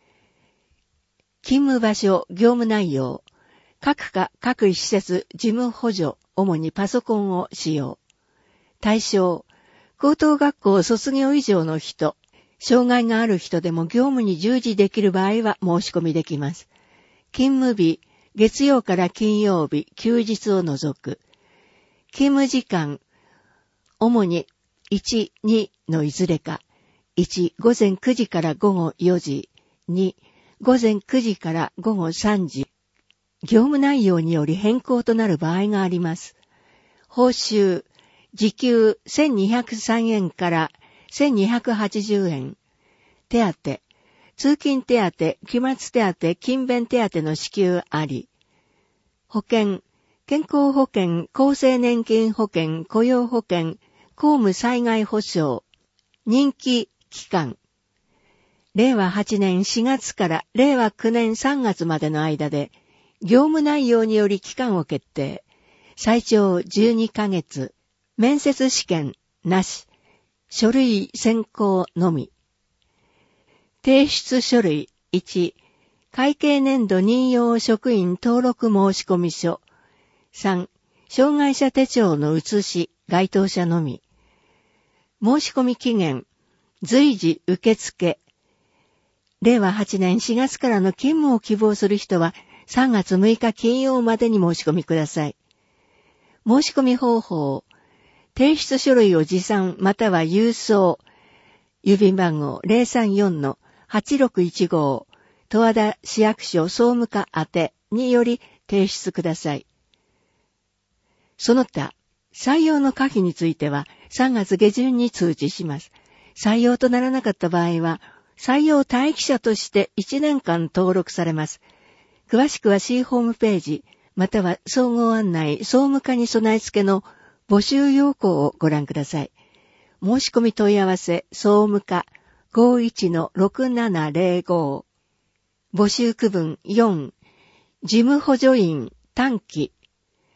勤務場所、業務内容、各課各施設事務補助、主にパソコンを使用。対象、高等学校卒業以上の人、障害がある人でも業務に従事できる場合は申し込みできます。勤務日、月曜から金曜日、休日を除く。勤務時間、主に1、2のいずれか。1、午前9時から午後4時。2、午前9時から午後3時。業務内容により変更となる場合があります。報酬、時給1203円から1280円。手当、通勤手当、期末手当、勤勉手当の支給あり。保険、健康保険、厚生年金保険、雇用保険、公務災害保障。任期期間。令和8年4月から令和9年3月までの間で、業務内容により期間を決定。最長12ヶ月。面接試験なし。書類選考のみ。提出書類1、会計年度任用職員登録申込書。3、障害者手帳の写し、該当者のみ。申し込み期限、随時受付。令和8年4月からの勤務を希望する人は3月6日金曜までに申し込みください。申し込み方法、提出書類を持参または郵送。郵便番号 034-8615 十和田市役所総務課宛てにより提出ください。その他、採用の可否については3月下旬に通知します。採用とならなかった場合は、採用待機者として1年間登録されます。詳しくは C ホームページ、または総合案内、総務課に備え付けの募集要項をご覧ください。申し込み問い合わせ、総務課 51-6705。募集区分4、事務補助員短期。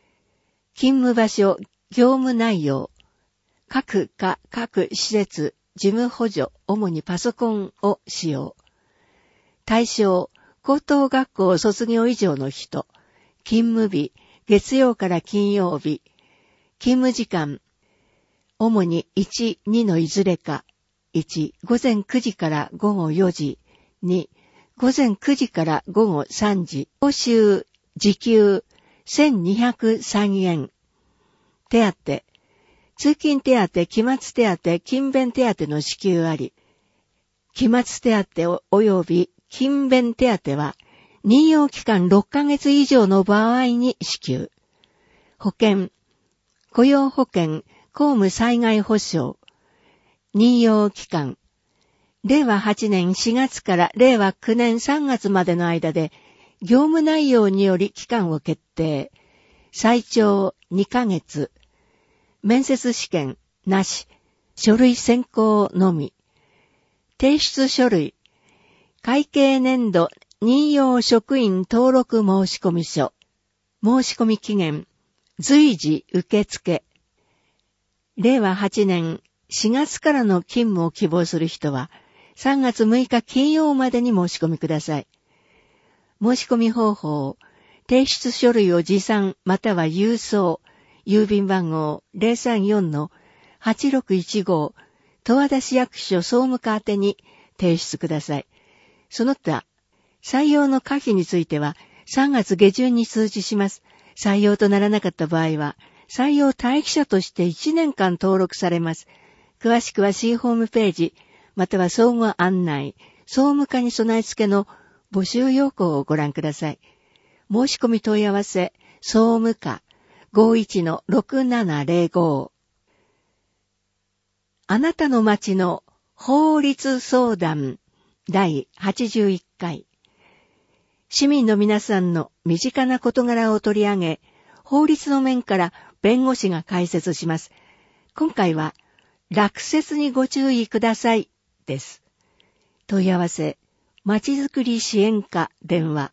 勤務場所、業務内容。各課各施設、 事務補助、主にパソコンを使用。対象、高等学校卒業以上の人。勤務日、月曜から金曜日。勤務時間、主に1、2のいずれか。1、午前9時から午後4時。2、午前9時から午後3時。報酬、時給、1203円。手当、通勤手当、期末手当、勤勉手当の支給あり。期末手当及び勤勉手当は、任用期間6ヶ月以上の場合に支給。保険、雇用保険、公務災害保障。任用期間、令和8年4月から令和9年3月までの間で、業務内容により期間を決定。最長2ヶ月。面接試験なし。書類選考のみ。提出書類。会計年度任用職員登録申込書。申込期限。随時受付。令和8年4月からの勤務を希望する人は、3月6日金曜までに申し込みください。申し込み方法。提出書類を持参または郵送。郵便番号 034-8615 十和田市役所総務課宛てに提出ください。その他、採用の可否については3月下旬に通知します。採用とならなかった場合は、採用待機者として1年間登録されます。詳しくは C ホームページ、または総務案内、総務課に備え付けの募集要項をご覧ください。申し込み問い合わせ、総務課 51-6705。あなたの町の法律相談第81回。市民の皆さんの身近な事柄を取り上げ、法律の面から弁護士が解説します。今回は、落雪にご注意くださいです。問い合わせ、まちづくり支援課電話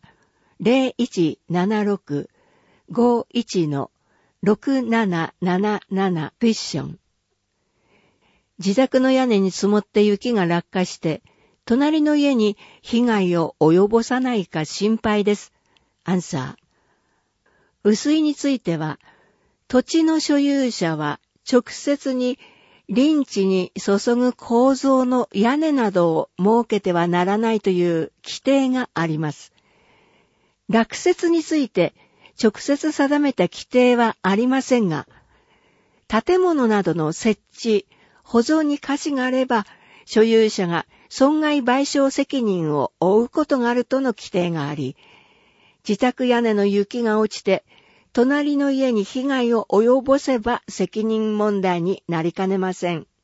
0176-51-6777 クエスチョン。自宅の屋根に積もって雪が落下して、隣の家に被害を及ぼさないか心配です。アンサー。雨水については、土地の所有者は直接に林地に注ぐ構造の屋根などを設けてはならないという規定があります。落雪について直接定めた規定はありませんが、建物などの設置、保存に価値があれば、所有者が損害賠償責任を負うことがあるとの規定があり、自宅屋根の雪が落ちて、隣の家に被害を及ぼせば責任問題になりかねません。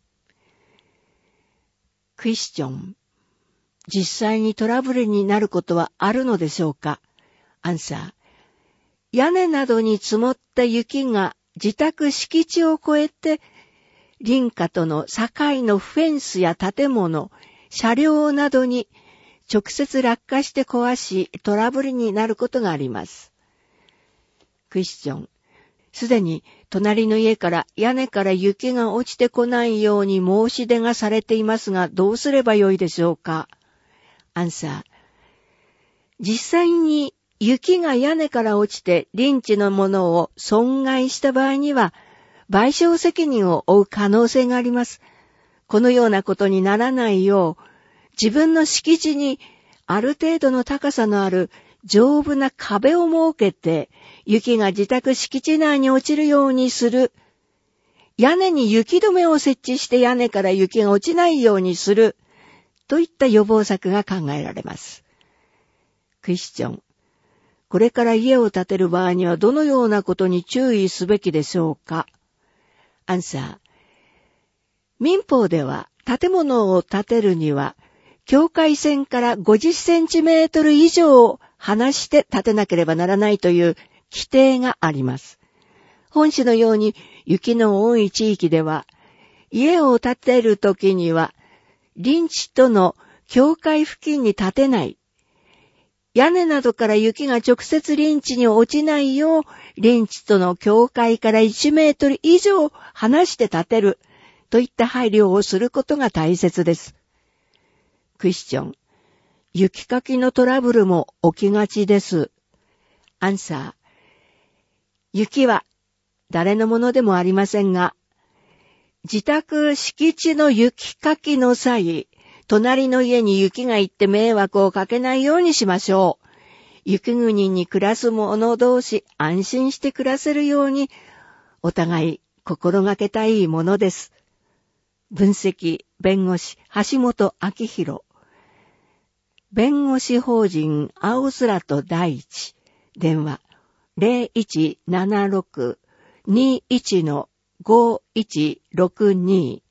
クエスチョン。実際にトラブルになることはあるのでしょうか？アンサー。屋根などに積もった雪が自宅敷地を越えて、隣家との境のフェンスや建物、車両などに直接落下して壊しトラブルになることがあります。クエスチョン。すでに隣の家から屋根から雪が落ちてこないように申し出がされていますが、どうすればよいでしょうか？アンサー。実際に雪が屋根から落ちて隣地のものを損害した場合には、賠償責任を負う可能性があります。このようなことにならないよう、自分の敷地にある程度の高さのある丈夫な壁を設けて、雪が自宅敷地内に落ちるようにする。屋根に雪止めを設置して屋根から雪が落ちないようにする。といった予防策が考えられます。クエスチョン。これから家を建てる場合にはどのようなことに注意すべきでしょうか？アンサー。民法では建物を建てるには、境界線から50センチメートル以上離して建てなければならないという規定があります。本市のように雪の多い地域では、家を建てるときには、隣地との境界付近に建てない。屋根などから雪が直接隣地に落ちないよう、隣地との境界から1メートル以上離して建てるといった配慮をすることが大切です。クエスチョン。雪かきのトラブルも起きがちです。アンサー。雪は誰のものでもありませんが、自宅敷地の雪かきの際、隣の家に雪が行って迷惑をかけないようにしましょう。雪国に暮らす者同士安心して暮らせるようにお互い心がけたいものです。分析弁護士橋本明弘。弁護士法人青空と大地。電話 0176-21-5162